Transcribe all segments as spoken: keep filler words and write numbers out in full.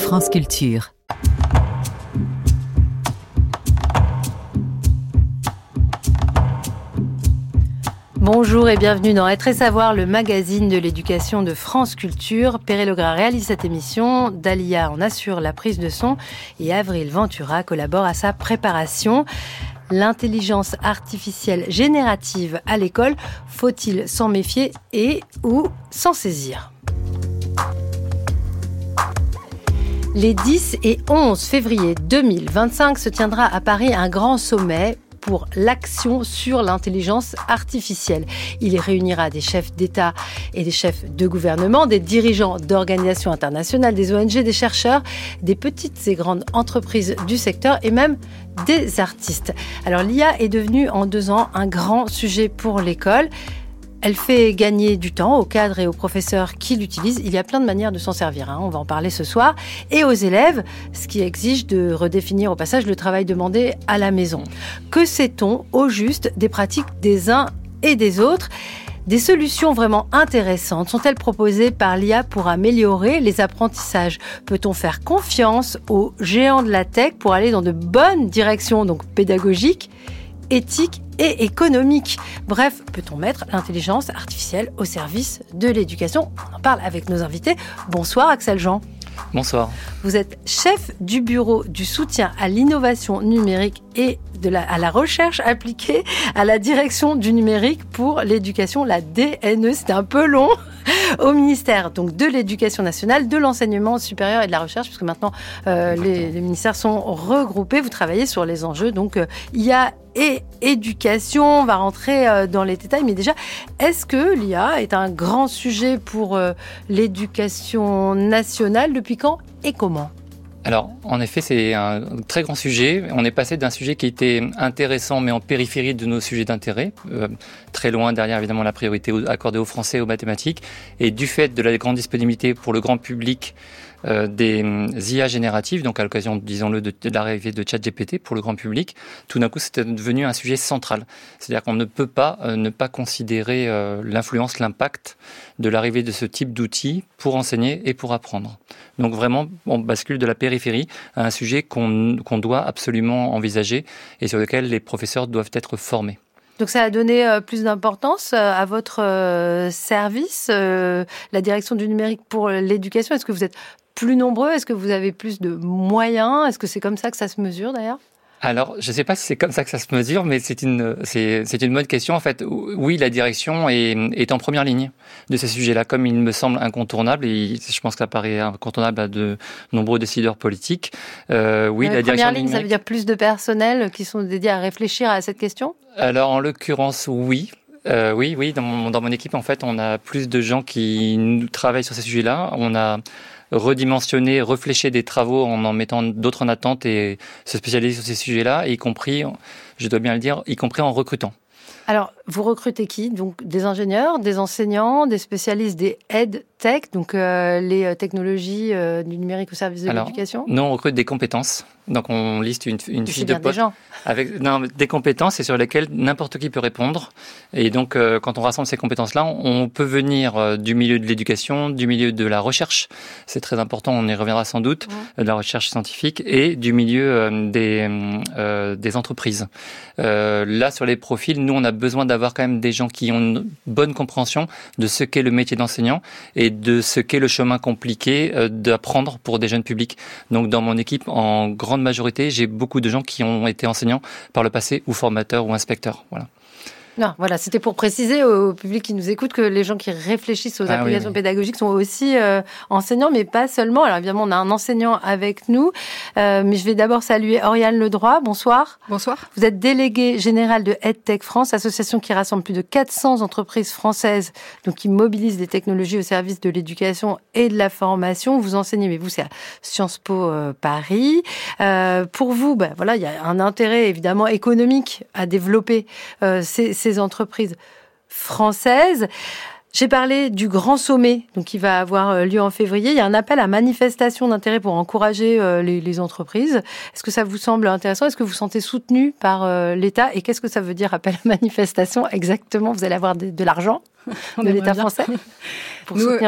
France Culture. Bonjour et bienvenue dans Être et Savoir, le magazine de l'éducation de France Culture. Perret Legras réalise cette émission, Dalia en assure la prise de son et Avril Ventura collabore à sa préparation. L'intelligence artificielle générative à l'école, faut-il s'en méfier et ou s'en saisir ? Les dix et onze février deux mille vingt-cinq se tiendra à Paris un grand sommet pour l'action sur l'intelligence artificielle. Il y réunira des chefs d'État et des chefs de gouvernement, des dirigeants d'organisations internationales, des O N G, des chercheurs, des petites et grandes entreprises du secteur et même des artistes. Alors l'I A est devenue en deux ans un grand sujet pour l'école. Elle fait gagner du temps aux cadres et aux professeurs qui l'utilisent. Il y a plein de manières de s'en servir, hein. On va en parler ce soir. Et aux élèves, ce qui exige de redéfinir au passage le travail demandé à la maison. Que sait-on au juste des pratiques des uns et des autres ? Des solutions vraiment intéressantes sont-elles proposées par l'I A pour améliorer les apprentissages ? Peut-on faire confiance aux géants de la tech pour aller dans de bonnes directions, donc pédagogiques, éthiques et économiques? Bref, peut-on mettre l'intelligence artificielle au service de l'éducation ? On en parle avec nos invités. Bonsoir Axel Jean. Bonsoir. Vous êtes chef du bureau du soutien à l'innovation numérique et de la, à la recherche appliquée à la direction du numérique pour l'éducation, la D N E. C'était un peu long. Au ministère donc de l'Éducation nationale, de l'enseignement supérieur et de la recherche, puisque maintenant euh, les, les ministères sont regroupés. Vous travaillez sur les enjeux donc euh, I A et éducation. On va rentrer euh, dans les détails, mais déjà, est-ce que l'I A est un grand sujet pour euh, l'éducation nationale ? Depuis quand et comment ? Alors, en effet, c'est un très grand sujet. On est passé d'un sujet qui était intéressant, mais en périphérie de nos sujets d'intérêt, euh, très loin derrière, évidemment, la priorité accordée aux français et aux mathématiques. Et du fait de la grande disponibilité pour le grand public euh, des I A génératives, donc à l'occasion, disons-le, de, de l'arrivée de ChatGPT pour le grand public, tout d'un coup, c'était devenu un sujet central. C'est-à-dire qu'on ne peut pas euh, ne pas considérer euh, l'influence, l'impact de l'arrivée de ce type d'outils pour enseigner et pour apprendre. Donc vraiment, on bascule de la périphérie à un sujet qu'on, qu'on doit absolument envisager et sur lequel les professeurs doivent être formés. Donc ça a donné euh, plus d'importance euh, à votre euh, service, euh, la direction du numérique pour l'éducation. Est-ce que vous êtes plus nombreux ? Est-ce que vous avez plus de moyens ? Est-ce que c'est comme ça que ça se mesure d'ailleurs ? Alors, je ne sais pas si c'est comme ça que ça se mesure, mais c'est une, c'est, c'est une bonne question. En fait, oui, la direction est, est en première ligne de ces sujets-là, comme il me semble incontournable, et je pense que ça paraît incontournable à de nombreux décideurs politiques. Euh, oui, la, la direction première ligne, numérique, ça veut dire plus de personnel qui sont dédiés à réfléchir à cette question ? Alors, en l'occurrence, oui. Euh, oui, oui. Dans mon, dans mon équipe, en fait, on a plus de gens qui travaillent sur ces sujets-là. On a redimensionner, réfléchir des travaux en en mettant d'autres en attente et se spécialiser sur ces sujets-là, y compris, je dois bien le dire, y compris en recrutant. Alors, vous recrutez qui ? Donc, des ingénieurs, des enseignants, des spécialistes des EdTech, donc euh, les technologies euh, du numérique au service de Alors, l'éducation ? Nous, on recrute des compétences. Donc, on liste une, une fiche de poste des gens. avec non, des compétences et sur lesquelles n'importe qui peut répondre. Et donc, euh, quand on rassemble ces compétences-là, on peut venir euh, du milieu de l'éducation, du milieu de la recherche. C'est très important, on y reviendra sans doute, ouais. De la recherche scientifique et du milieu euh, des, euh, des entreprises. Euh, là, sur les profils, nous, on a besoin d'avoir quand même des gens qui ont une bonne compréhension de ce qu'est le métier d'enseignant et de ce qu'est le chemin compliqué euh, d'apprendre pour des jeunes publics. Donc, dans mon équipe, en grande majorité, j'ai beaucoup de gens qui ont été enseignants par le passé ou formateurs ou inspecteurs. Voilà. Non, voilà, c'était pour préciser au public qui nous écoute que les gens qui réfléchissent aux ah, applications oui, oui. pédagogiques sont aussi euh, enseignants, mais pas seulement. Alors évidemment, on a un enseignant avec nous, euh, mais je vais d'abord saluer Oriane Ledroit. Bonsoir. Bonsoir. Vous êtes déléguée générale de EdTech France, association qui rassemble plus de quatre cents entreprises françaises, donc qui mobilisent des technologies au service de l'éducation et de la formation. Vous enseignez, mais vous, c'est à Sciences Po euh, Paris. Euh, pour vous, ben voilà, il y a un intérêt évidemment économique à développer euh, ces, ces entreprises françaises. J'ai parlé du grand sommet donc qui va avoir lieu en février. Il y a un appel à manifestation d'intérêt pour encourager euh, les, les entreprises. Est-ce que ça vous semble intéressant ? Est-ce que vous vous sentez soutenu par euh, l'État ? Et qu'est-ce que ça veut dire appel à manifestation exactement ? Vous allez avoir de, de l'argent de l'État français pour Nous, soutenir votre secteur ?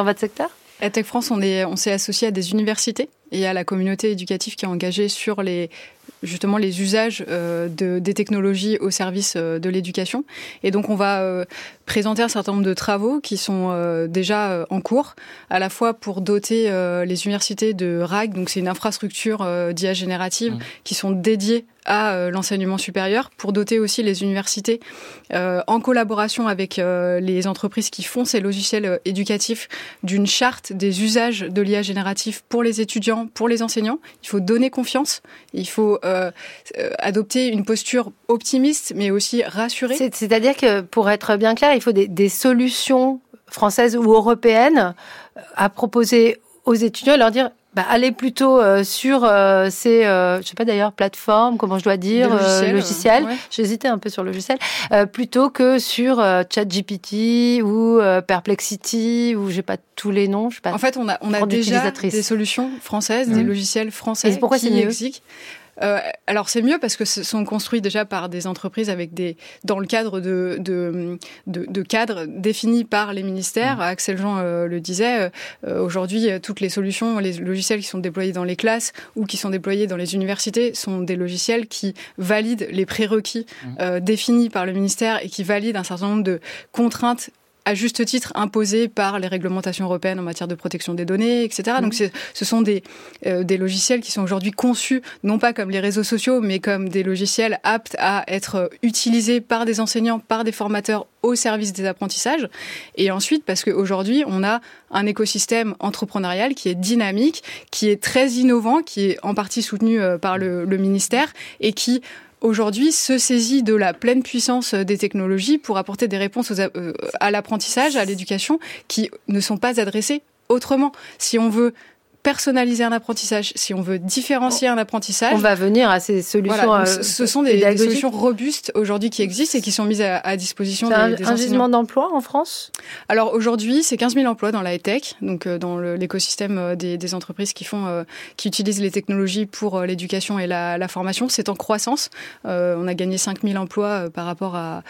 EdTech France, on, est, on s'est associé à des universités et à la communauté éducative qui est engagée sur les, justement les usages euh, de, des technologies au service euh, de l'éducation. Et donc, on va euh, présenter un certain nombre de travaux qui sont euh, déjà euh, en cours, à la fois pour doter euh, les universités de R A G, donc c'est une infrastructure euh, d'I A générative, mmh. qui sont dédiées à euh, l'enseignement supérieur, pour doter aussi les universités euh, en collaboration avec euh, les entreprises qui font ces logiciels euh, éducatifs d'une charte des usages de l'I A générative pour les étudiants, pour les enseignants. Il faut donner confiance, il faut euh, euh, adopter une posture optimiste mais aussi rassurée. C'est, c'est-à-dire que pour être bien clair, il faut des, des solutions françaises ou européennes à proposer aux étudiants et leur dire bah, allez plutôt euh, sur euh, ces, euh, je sais pas d'ailleurs, plateformes, comment je dois dire, logiciels. Euh, logiciels. Ouais. J'hésitais un peu sur logiciel, euh, plutôt que sur euh, ChatGPT ou euh, Perplexity, ou j'ai pas tous les noms. Je sais pas. En fait, on a, on a déjà des solutions françaises, mmh. des logiciels français. Et pourquoi qui c'est mieux existent. Euh, alors c'est mieux parce que ce sont construits déjà par des entreprises avec des dans le cadre de de de, de cadres définis par les ministères. Mmh. Axel Jean euh, le disait. Euh, aujourd'hui, toutes les solutions, les logiciels qui sont déployés dans les classes ou qui sont déployés dans les universités sont des logiciels qui valident les prérequis mmh. euh, définis par le ministère et qui valident un certain nombre de contraintes à juste titre imposées par les réglementations européennes en matière de protection des données, et cetera. Mmh. Donc c'est, ce sont des, euh, des logiciels qui sont aujourd'hui conçus, non pas comme les réseaux sociaux, mais comme des logiciels aptes à être utilisés par des enseignants, par des formateurs au service des apprentissages. Et ensuite, parce qu'aujourd'hui, on a un écosystème entrepreneurial qui est dynamique, qui est très innovant, qui est en partie soutenu euh, par le, le ministère et qui aujourd'hui se saisit de la pleine puissance des technologies pour apporter des réponses aux, euh, à l'apprentissage, à l'éducation, qui ne sont pas adressées autrement. Si on veut personnaliser un apprentissage, si on veut différencier un apprentissage... On va venir à ces solutions voilà, euh, Ce sont des, des solutions robustes aujourd'hui qui existent et qui sont mises à, à disposition c'est des, des un, un gisement d'emplois en France ? Alors aujourd'hui, c'est quinze mille emplois dans la EdTech, donc euh, dans le, l'écosystème des, des entreprises qui, font, euh, qui utilisent les technologies pour euh, l'éducation et la, la formation. C'est en croissance. Euh, on a gagné cinq mille emplois euh, par rapport à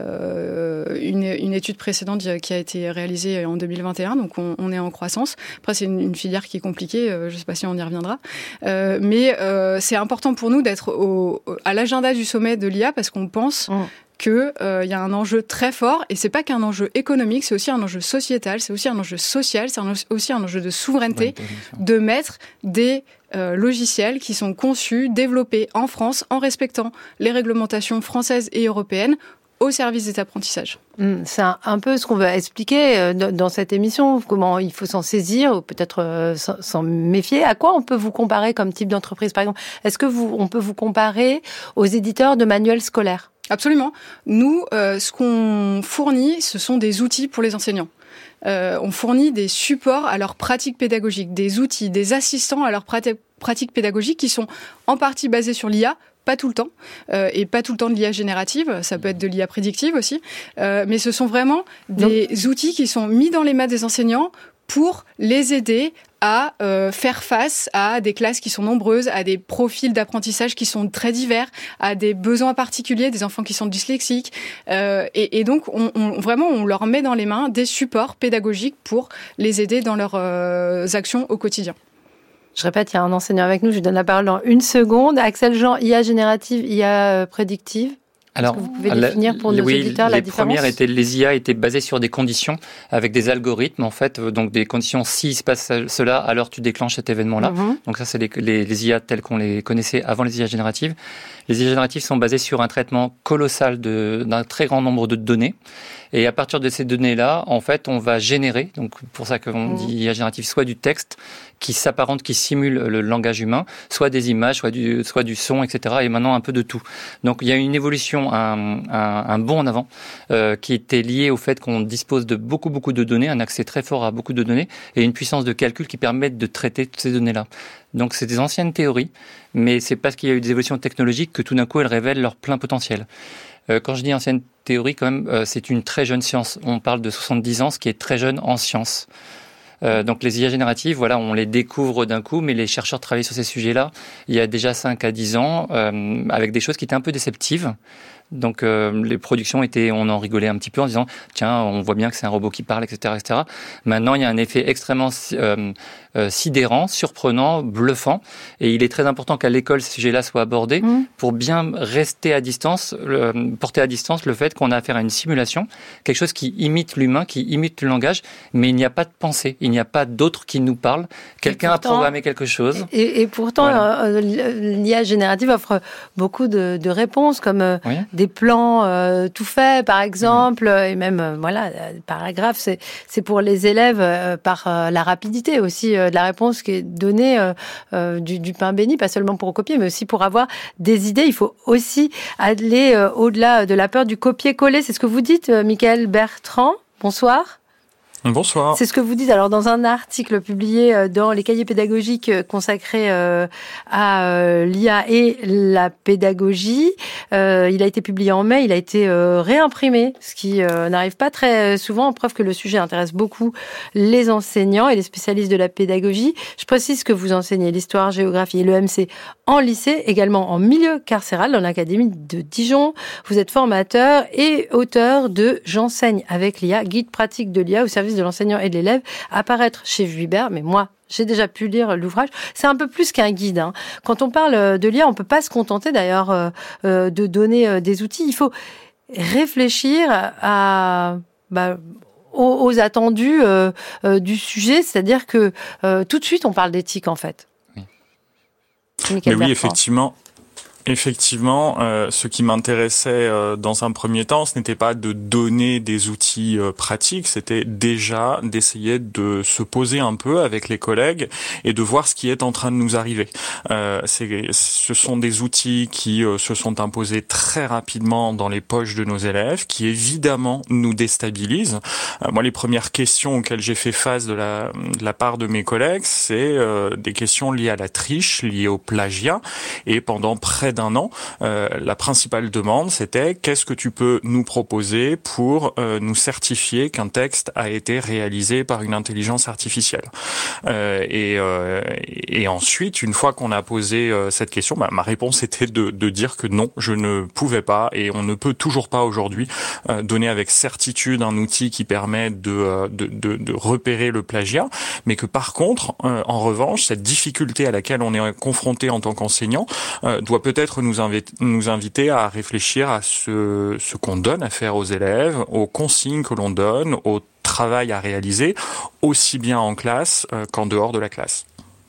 euh, une, une étude précédente qui a été réalisée en deux mille vingt et un, donc on, on est en croissance. Après, c'est une, une filière qui est compliquée. Je ne sais pas si on y reviendra. Euh, mais euh, c'est important pour nous d'être au, à l'agenda du sommet de l'I A parce qu'on pense mmh. qu'il euh, y a un enjeu très fort et ce n'est pas qu'un enjeu économique, c'est aussi un enjeu sociétal, c'est aussi un enjeu social, c'est un, aussi un enjeu de souveraineté de mettre des euh, logiciels qui sont conçus, développés en France en respectant les réglementations françaises et européennes au service des apprentissages. C'est un, un peu ce qu'on va expliquer dans cette émission, comment il faut s'en saisir ou peut-être s'en méfier. À quoi on peut vous comparer comme type d'entreprise, par exemple ? Est-ce que vous, on peut vous comparer aux éditeurs de manuels scolaires ? Absolument. Nous, euh, ce qu'on fournit, ce sont des outils pour les enseignants. Euh, on fournit des supports à leur pratique pédagogique, des outils, des assistants à leur prat- pratique pédagogique qui sont en partie basés sur l'I A, pas tout le temps, euh, et pas tout le temps de l'I A générative, ça peut être de l'I A prédictive aussi, euh, mais ce sont vraiment des Donc, outils qui sont mis dans les mains des enseignants pour les aider à euh, faire face à des classes qui sont nombreuses, à des profils d'apprentissage qui sont très divers, à des besoins particuliers, des enfants qui sont dyslexiques. Euh, et, et donc, on, on, vraiment, on leur met dans les mains des supports pédagogiques pour les aider dans leurs euh, actions au quotidien. Je répète, il y a un enseignant avec nous, je lui donne la parole dans une seconde. Axel Jean, I A générative, I A prédictive. Alors, est-ce que vous pouvez définir pour nos oui, auditeurs la les différence ? premières étaient les I A étaient basées sur des conditions avec des algorithmes en fait, donc des conditions s'il se passe cela, alors tu déclenches cet événement-là. Mm-hmm. Donc ça c'est les, les, les I A telles qu'on les connaissait avant les I A génératives. Les I A génératives sont basées sur un traitement colossal de, d'un très grand nombre de données. Et à partir de ces données-là, en fait, on va générer, donc pour ça qu'on mmh. dit I A générative, soit du texte qui s'apparente, qui simule le langage humain, soit des images, soit du, soit du son, et cetera. Et maintenant un peu de tout. Donc il y a une évolution, un, un, un bond en avant euh, qui était lié au fait qu'on dispose de beaucoup, beaucoup de données, un accès très fort à beaucoup de données et une puissance de calcul qui permettent de traiter toutes ces données-là. Donc c'est des anciennes théories, mais c'est parce qu'il y a eu des évolutions technologiques que tout d'un coup elles révèlent leur plein potentiel. Euh, quand je dis ancienne théorie, quand même, euh, c'est une très jeune science. On parle de soixante-dix ans, ce qui est très jeune en science. Euh, donc les I A génératives, voilà, on les découvre d'un coup, mais les chercheurs travaillaient sur ces sujets-là il y a déjà cinq à dix ans, euh, avec des choses qui étaient un peu déceptives. Donc euh, les productions étaient, on en rigolait un petit peu en disant tiens, on voit bien que c'est un robot qui parle, et cetera, et cetera. Maintenant, il y a un effet extrêmement euh, euh, sidérant, surprenant, bluffant, et il est très important qu'à l'école ces sujets-là soient abordés mmh. pour bien rester à distance, le, porter à distance le fait qu'on a affaire à une simulation, quelque chose qui imite l'humain, qui imite le langage, mais il n'y a pas de pensée, il n'y a pas d'autre qui nous parle. Quelqu'un pourtant, a programmé quelque chose. Et, et pourtant, voilà. euh, l'I A générative offre beaucoup de, de réponses, comme euh, oui. des plans euh, tout faits, par exemple, mmh. et même, euh, voilà, paragraphe, c'est, c'est pour les élèves euh, par euh, la rapidité aussi euh, de la réponse qui est donnée euh, euh, du, du pain béni, pas seulement pour copier, mais aussi pour avoir des idées. Il faut aussi aller euh, au-delà de la peur du copier-coller. C'est ce que vous dites, euh, Michael Bertrand. Bonsoir. Bonsoir. C'est ce que vous dites alors dans un article publié dans les cahiers pédagogiques consacrés euh, à euh, l'I A et la pédagogie. Euh, il a été publié en mai, il a été euh, réimprimé, ce qui euh, n'arrive pas très souvent, preuve que le sujet intéresse beaucoup les enseignants et les spécialistes de la pédagogie. Je précise que vous enseignez l'histoire, géographie et l'E M C en lycée, également en milieu carcéral dans l'Académie de Dijon. Vous êtes formateur et auteur de « J'enseigne avec l'I A », guide pratique de l'I A au service de l'enseignant et de l'élève, à paraître chez Vuibert, mais moi, j'ai déjà pu lire l'ouvrage. C'est un peu plus qu'un guide. Hein. Quand on parle de l'I A, on ne peut pas se contenter d'ailleurs euh, euh, de donner euh, des outils. Il faut réfléchir à... Bah, aux, aux attendus euh, euh, du sujet, c'est-à-dire que euh, tout de suite, on parle d'éthique, en fait. Oui. Mais oui, effectivement. Effectivement, euh, ce qui m'intéressait euh, dans un premier temps, ce n'était pas de donner des outils euh, pratiques, c'était déjà d'essayer de se poser un peu avec les collègues et de voir ce qui est en train de nous arriver. Euh, c'est, ce sont des outils qui euh, se sont imposés très rapidement dans les poches de nos élèves, qui évidemment nous déstabilisent. Euh, moi, les premières questions auxquelles j'ai fait face de la, de la part de mes collègues, c'est euh, des questions liées à la triche, liées au plagiat, et pendant près d'un an, euh, la principale demande, c'était qu'est-ce que tu peux nous proposer pour euh, nous certifier qu'un texte a été réalisé par une intelligence artificielle. Euh, et, euh, et ensuite, une fois qu'on a posé euh, cette question, bah, ma réponse était de, de dire que non, je ne pouvais pas, et on ne peut toujours pas aujourd'hui euh, donner avec certitude un outil qui permet de, euh, de, de, de repérer le plagiat, mais que par contre, euh, en revanche, cette difficulté à laquelle on est confronté en tant qu'enseignant euh, doit peut-être nous inviter, nous inviter à réfléchir à ce, ce qu'on donne à faire aux élèves, aux consignes que l'on donne, au travail à réaliser, aussi bien en classe euh, qu'en dehors de la classe.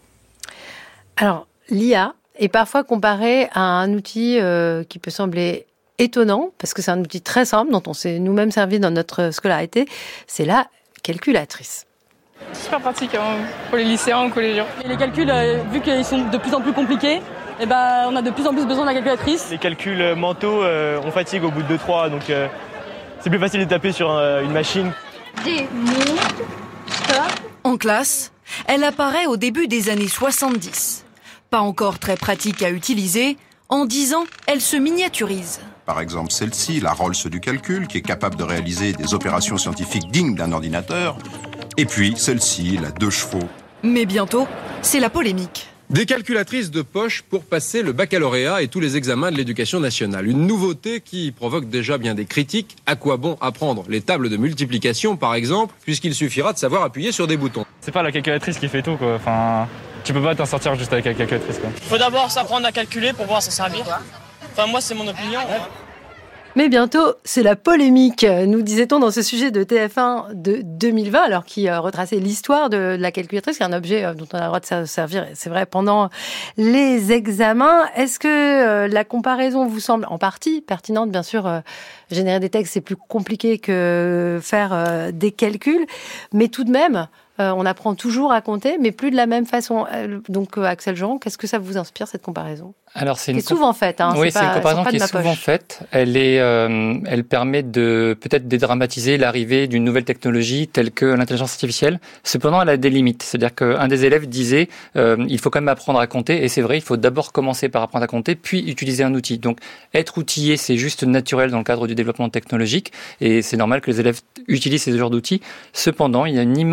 Alors, l'I A est parfois comparée à un outil euh, qui peut sembler étonnant, parce que c'est un outil très simple, dont on s'est nous-mêmes servi dans notre scolarité, c'est la calculatrice. Super pratique hein, pour les lycéens ou collégiens. Et les calculs, euh, vu qu'ils sont de plus en plus compliqués, eh ben, on a de plus en plus besoin de la calculatrice. Les calculs mentaux, euh, on fatigue au bout de deux trois, donc euh, c'est plus facile de taper sur euh, une machine. Démonte, stop. En classe, elle apparaît au début des années soixante-dix. Pas encore très pratique à utiliser, en dix ans, elle se miniaturise. Par exemple celle-ci, la Rolls du calcul, qui est capable de réaliser des opérations scientifiques dignes d'un ordinateur. Et puis celle-ci, la deux chevaux. Mais bientôt, c'est la polémique. Des calculatrices de poche pour passer le baccalauréat et tous les examens de l'éducation nationale. Une nouveauté qui provoque déjà bien des critiques. À quoi bon apprendre les tables de multiplication, par exemple, puisqu'il suffira de savoir appuyer sur des boutons. C'est pas la calculatrice qui fait tout, quoi. Enfin, tu peux pas t'en sortir juste avec la calculatrice, quoi. Faut d'abord s'apprendre à calculer pour pouvoir s'en servir. Enfin, moi, c'est mon opinion. Mais bientôt, c'est la polémique, nous disait-on dans ce sujet de T F un de deux mille vingt, alors qui euh, retraçait l'histoire de, de la calculatrice, qui est un objet euh, dont on a le droit de se servir, c'est vrai, pendant les examens. Est-ce que euh, la comparaison vous semble en partie pertinente? Bien sûr, euh, générer des textes, c'est plus compliqué que faire euh, des calculs, mais tout de même, euh, on apprend toujours à compter, mais plus de la même façon. Euh, donc, euh, Axel Jean, qu'est-ce que ça vous inspire, cette comparaison? Alors, c'est qui une est souvent faite. Hein, oui, c'est, c'est pas, une comparaison qui est souvent poche. faite. Elle est, euh, elle permet de peut-être dédramatiser l'arrivée d'une nouvelle technologie telle que l'intelligence artificielle. Cependant, elle a des limites. C'est-à-dire qu'un des élèves disait, euh, il faut quand même apprendre à compter. Et c'est vrai, il faut d'abord commencer par apprendre à compter, puis utiliser un outil. Donc, être outillé, c'est juste naturel dans le cadre du développement technologique. Et c'est normal que les élèves utilisent ces genres d'outils. Cependant, il y a une immense différence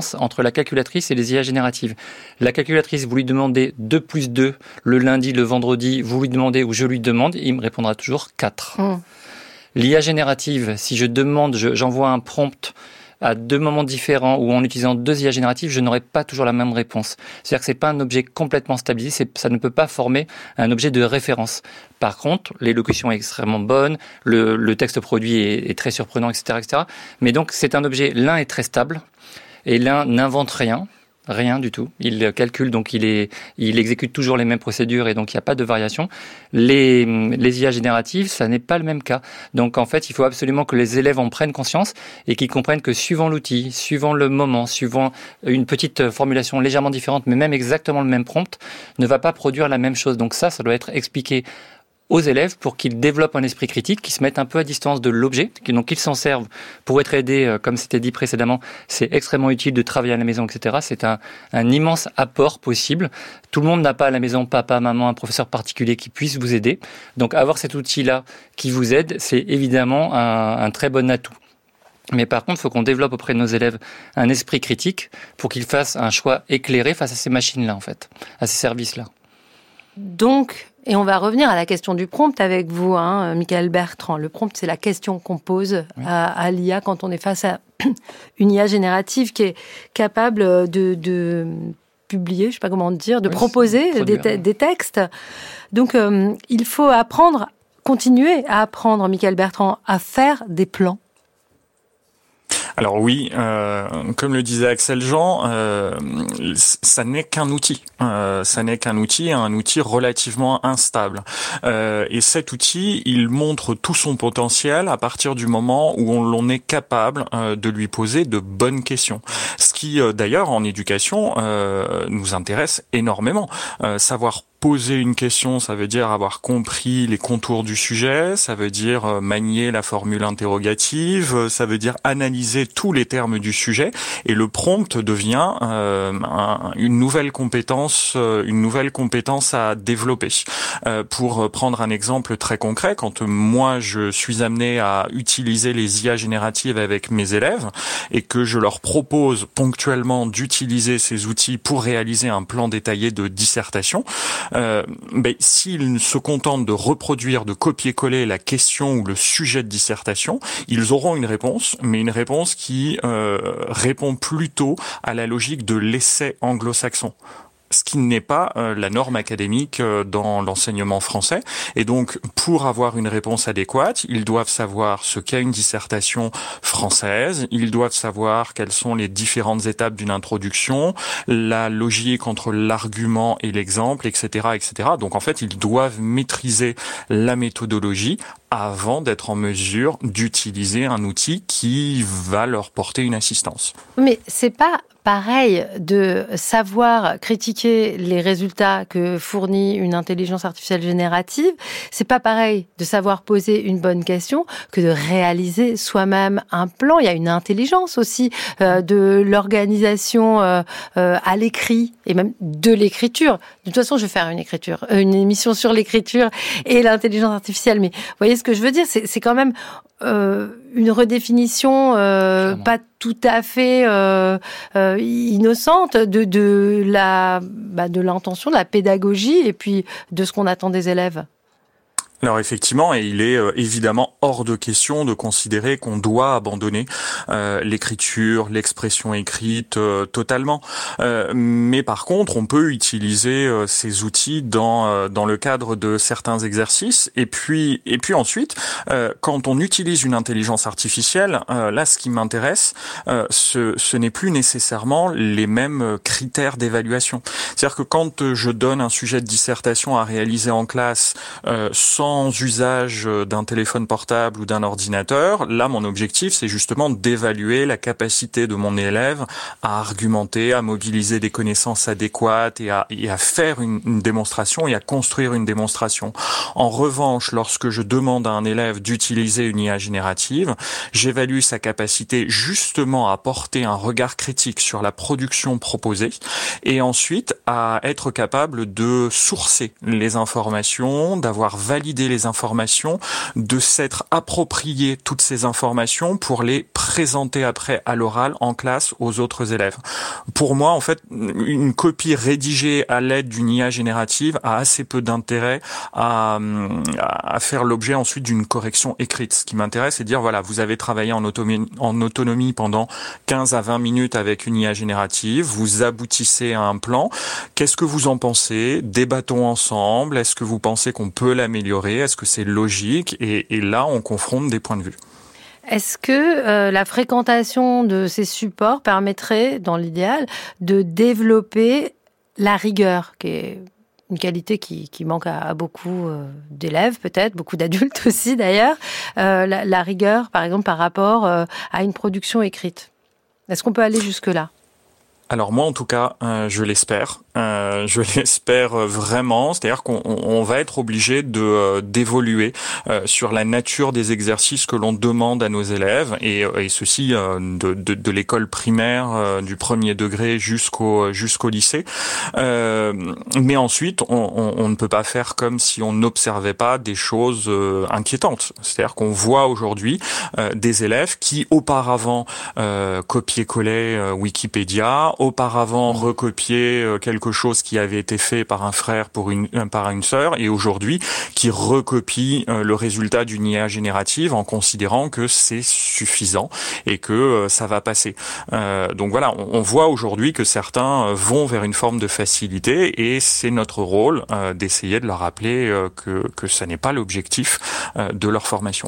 différence entre la calculatrice et les I A génératives. La calculatrice, vous lui demandez deux plus deux le lundi, le vendredi, vous lui demandez ou je lui demande, il me répondra toujours quatre. Mmh. L'I A générative, si je demande, je, j'envoie un prompt à deux moments différents ou en utilisant deux I A génératives, je n'aurai pas toujours la même réponse. C'est-à-dire que c'est pas un objet complètement stabilisé, c'est, ça ne peut pas former un objet de référence. Par contre, l'élocution est extrêmement bonne, le, le texte produit est, est très surprenant, et cetera, et cetera. Mais donc, c'est un objet, l'un est très stable et l'un n'invente rien. Rien du tout. Il calcule, donc il, est, il exécute toujours les mêmes procédures et donc il n'y a pas de variation. Les, les I A génératives, ça n'est pas le même cas. Donc en fait, il faut absolument que les élèves en prennent conscience et qu'ils comprennent que suivant l'outil, suivant le moment, suivant une petite formulation légèrement différente, mais même exactement le même prompt, ne va pas produire la même chose. Donc ça, ça doit être expliqué aux élèves pour qu'ils développent un esprit critique, qu'ils se mettent un peu à distance de l'objet, donc qu'ils s'en servent pour être aidés, comme c'était dit précédemment. C'est extrêmement utile de travailler à la maison, et cetera. C'est un, un immense apport possible. Tout le monde n'a pas à la maison papa, maman, un professeur particulier qui puisse vous aider. Donc avoir cet outil-là qui vous aide, c'est évidemment un, un très bon atout. Mais par contre, il faut qu'on développe auprès de nos élèves un esprit critique pour qu'ils fassent un choix éclairé face à ces machines-là, en fait, à ces services-là. Donc, et on va revenir à la question du prompt avec vous, hein, Michael Bertrand. Le prompt, c'est la question qu'on pose oui. à, à l'I A quand on est face à une I A générative qui est capable de, de publier, je ne sais pas comment dire, de oui, proposer des, te- des textes. Donc, euh, il faut apprendre, continuer à apprendre, Michael Bertrand, à faire des plans. Alors oui, euh, comme le disait Axel Jean, euh, ça n'est qu'un outil. Euh, ça n'est qu'un outil, un outil relativement instable. Euh, et cet outil, il montre tout son potentiel à partir du moment où on l'on est capable euh, de lui poser de bonnes questions. Ce qui, euh, d'ailleurs, en éducation, euh, nous intéresse énormément. Euh, savoir poser une question, ça veut dire avoir compris les contours du sujet, ça veut dire manier la formule interrogative, ça veut dire analyser tous les termes du sujet, et le prompt devient euh, un, une nouvelle compétence, une nouvelle compétence à développer. Euh, pour prendre un exemple très concret, quand moi je suis amené à utiliser les I A génératives avec mes élèves et que je leur propose ponctuellement d'utiliser ces outils pour réaliser un plan détaillé de dissertation, Euh, ben, s'ils se contentent de reproduire, de copier-coller la question ou le sujet de dissertation, ils auront une réponse, mais une réponse qui euh, répond plutôt à la logique de l'essai anglo-saxon, ce qui n'est pas euh, la norme académique euh, dans l'enseignement français. Et donc, pour avoir une réponse adéquate, ils doivent savoir ce qu'est une dissertation française, ils doivent savoir quelles sont les différentes étapes d'une introduction, la logique entre l'argument et l'exemple, et cetera, et cetera. Donc, en fait, ils doivent maîtriser la méthodologie avant d'être en mesure d'utiliser un outil qui va leur porter une assistance. Mais c'est pas pareil de savoir critiquer les résultats que fournit une intelligence artificielle générative. C'est pas pareil de savoir poser une bonne question que de réaliser soi-même un plan. Il y a une intelligence aussi euh, de l'organisation euh, euh, à l'écrit et même de l'écriture. De toute façon, je vais faire une écriture, euh, une émission sur l'écriture et l'intelligence artificielle. Mais vous voyez ce que je veux dire, c'est, c'est quand même euh, une redéfinition euh, pas tout à fait euh, euh, innocente de, de, la, bah, de l'intention, de la pédagogie et puis de ce qu'on attend des élèves. Alors effectivement, et il est euh, évidemment hors de question de considérer qu'on doit abandonner euh, l'écriture, l'expression écrite euh, totalement. Euh, mais par contre, on peut utiliser euh, ces outils dans euh, dans le cadre de certains exercices. Et puis et puis ensuite, euh, quand on utilise une intelligence artificielle, euh, là, ce qui m'intéresse, euh, ce, ce n'est plus nécessairement les mêmes critères d'évaluation. C'est-à-dire que quand je donne un sujet de dissertation à réaliser en classe euh, sans sans usage d'un téléphone portable ou d'un ordinateur, là, mon objectif, c'est justement d'évaluer la capacité de mon élève à argumenter, à mobiliser des connaissances adéquates et à, et à faire une, une démonstration et à construire une démonstration. En revanche, lorsque je demande à un élève d'utiliser une I A générative, j'évalue sa capacité justement à porter un regard critique sur la production proposée et ensuite à être capable de sourcer les informations, d'avoir validé valider les informations, de s'être approprié toutes ces informations pour les présenter après à l'oral en classe aux autres élèves. Pour moi, en fait, une copie rédigée à l'aide d'une I A générative a assez peu d'intérêt à, à faire l'objet ensuite d'une correction écrite. Ce qui m'intéresse, c'est de dire, voilà, vous avez travaillé en autonomie, en autonomie pendant quinze à vingt minutes avec une I A générative, vous aboutissez à un plan. Qu'est-ce que vous en pensez? Débattons ensemble. Est-ce que vous pensez qu'on peut l'améliorer? Est-ce que c'est logique? Et, et là, on confronte des points de vue. Est-ce que euh, la fréquentation de ces supports permettrait, dans l'idéal, de développer la rigueur, qui est une qualité qui, qui manque à, à beaucoup euh, d'élèves, peut-être, beaucoup d'adultes aussi d'ailleurs, euh, la, la rigueur, par exemple, par rapport euh, à une production écrite? Est-ce qu'on peut aller jusque-là? Alors moi, en tout cas, euh, je l'espère. Euh, je l'espère vraiment. C'est-à-dire qu'on on va être obligé de euh, d'évoluer euh, sur la nature des exercices que l'on demande à nos élèves, et, et ceci euh, de, de, de l'école primaire, euh, du premier degré jusqu'au jusqu'au lycée. Euh, mais ensuite, on, on, on ne peut pas faire comme si on n'observait pas des choses euh, inquiétantes. C'est-à-dire qu'on voit aujourd'hui euh, des élèves qui auparavant euh, copiaient-collaient euh, Wikipédia, auparavant recopiaient euh, quelque chose qui avait été fait par un frère pour une par une sœur, et aujourd'hui qui recopie euh, le résultat d'une I A générative en considérant que c'est suffisant et que euh, ça va passer. Euh, donc voilà, on, on voit aujourd'hui que certains euh, vont vers une forme de facilité, et c'est notre rôle euh, d'essayer de leur rappeler euh, que que ça n'est pas l'objectif euh, de leur formation.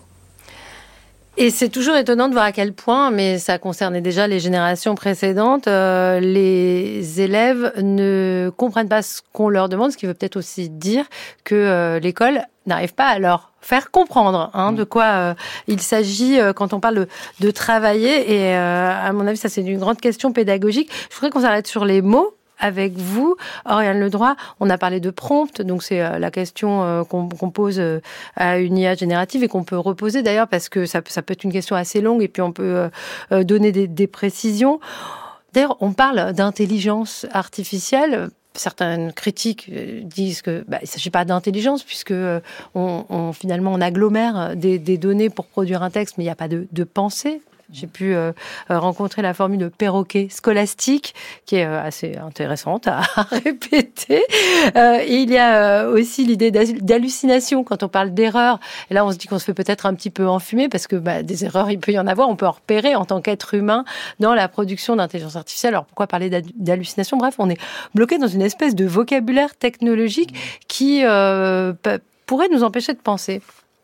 Et c'est toujours étonnant de voir à quel point, mais ça concernait déjà les générations précédentes, euh, les élèves ne comprennent pas ce qu'on leur demande, ce qui veut peut-être aussi dire que euh, l'école n'arrive pas à leur faire comprendre hein, de quoi euh, il s'agit euh, quand on parle de, de travailler. Et euh, à mon avis, ça c'est une grande question pédagogique. Je voudrais qu'on s'arrête sur les mots avec vous, Oriane Ledroit. On a parlé de prompt, donc c'est euh, la question euh, qu'on, qu'on pose euh, à une I A générative et qu'on peut reposer d'ailleurs parce que ça, ça peut être une question assez longue et puis on peut euh, donner des, des précisions. D'ailleurs, on parle d'intelligence artificielle. Certaines critiques disent que bah, il ne s'agit pas d'intelligence puisque euh, on, on, finalement on agglomère des, des données pour produire un texte, mais il n'y a pas de, de pensée. J'ai pu euh, rencontrer la formule de perroquet scolastique, qui est euh, assez intéressante à, à répéter. Euh, et il y a euh, aussi l'idée d'hallucination quand on parle d'erreurs. Et là, on se dit qu'on se fait peut-être un petit peu enfumer parce que bah, des erreurs, il peut y en avoir. On peut en repérer en tant qu'être humain dans la production d'intelligence artificielle. Alors pourquoi parler d'hallucination? Bref, on est bloqué dans une espèce de vocabulaire technologique qui euh, p- pourrait nous empêcher de penser.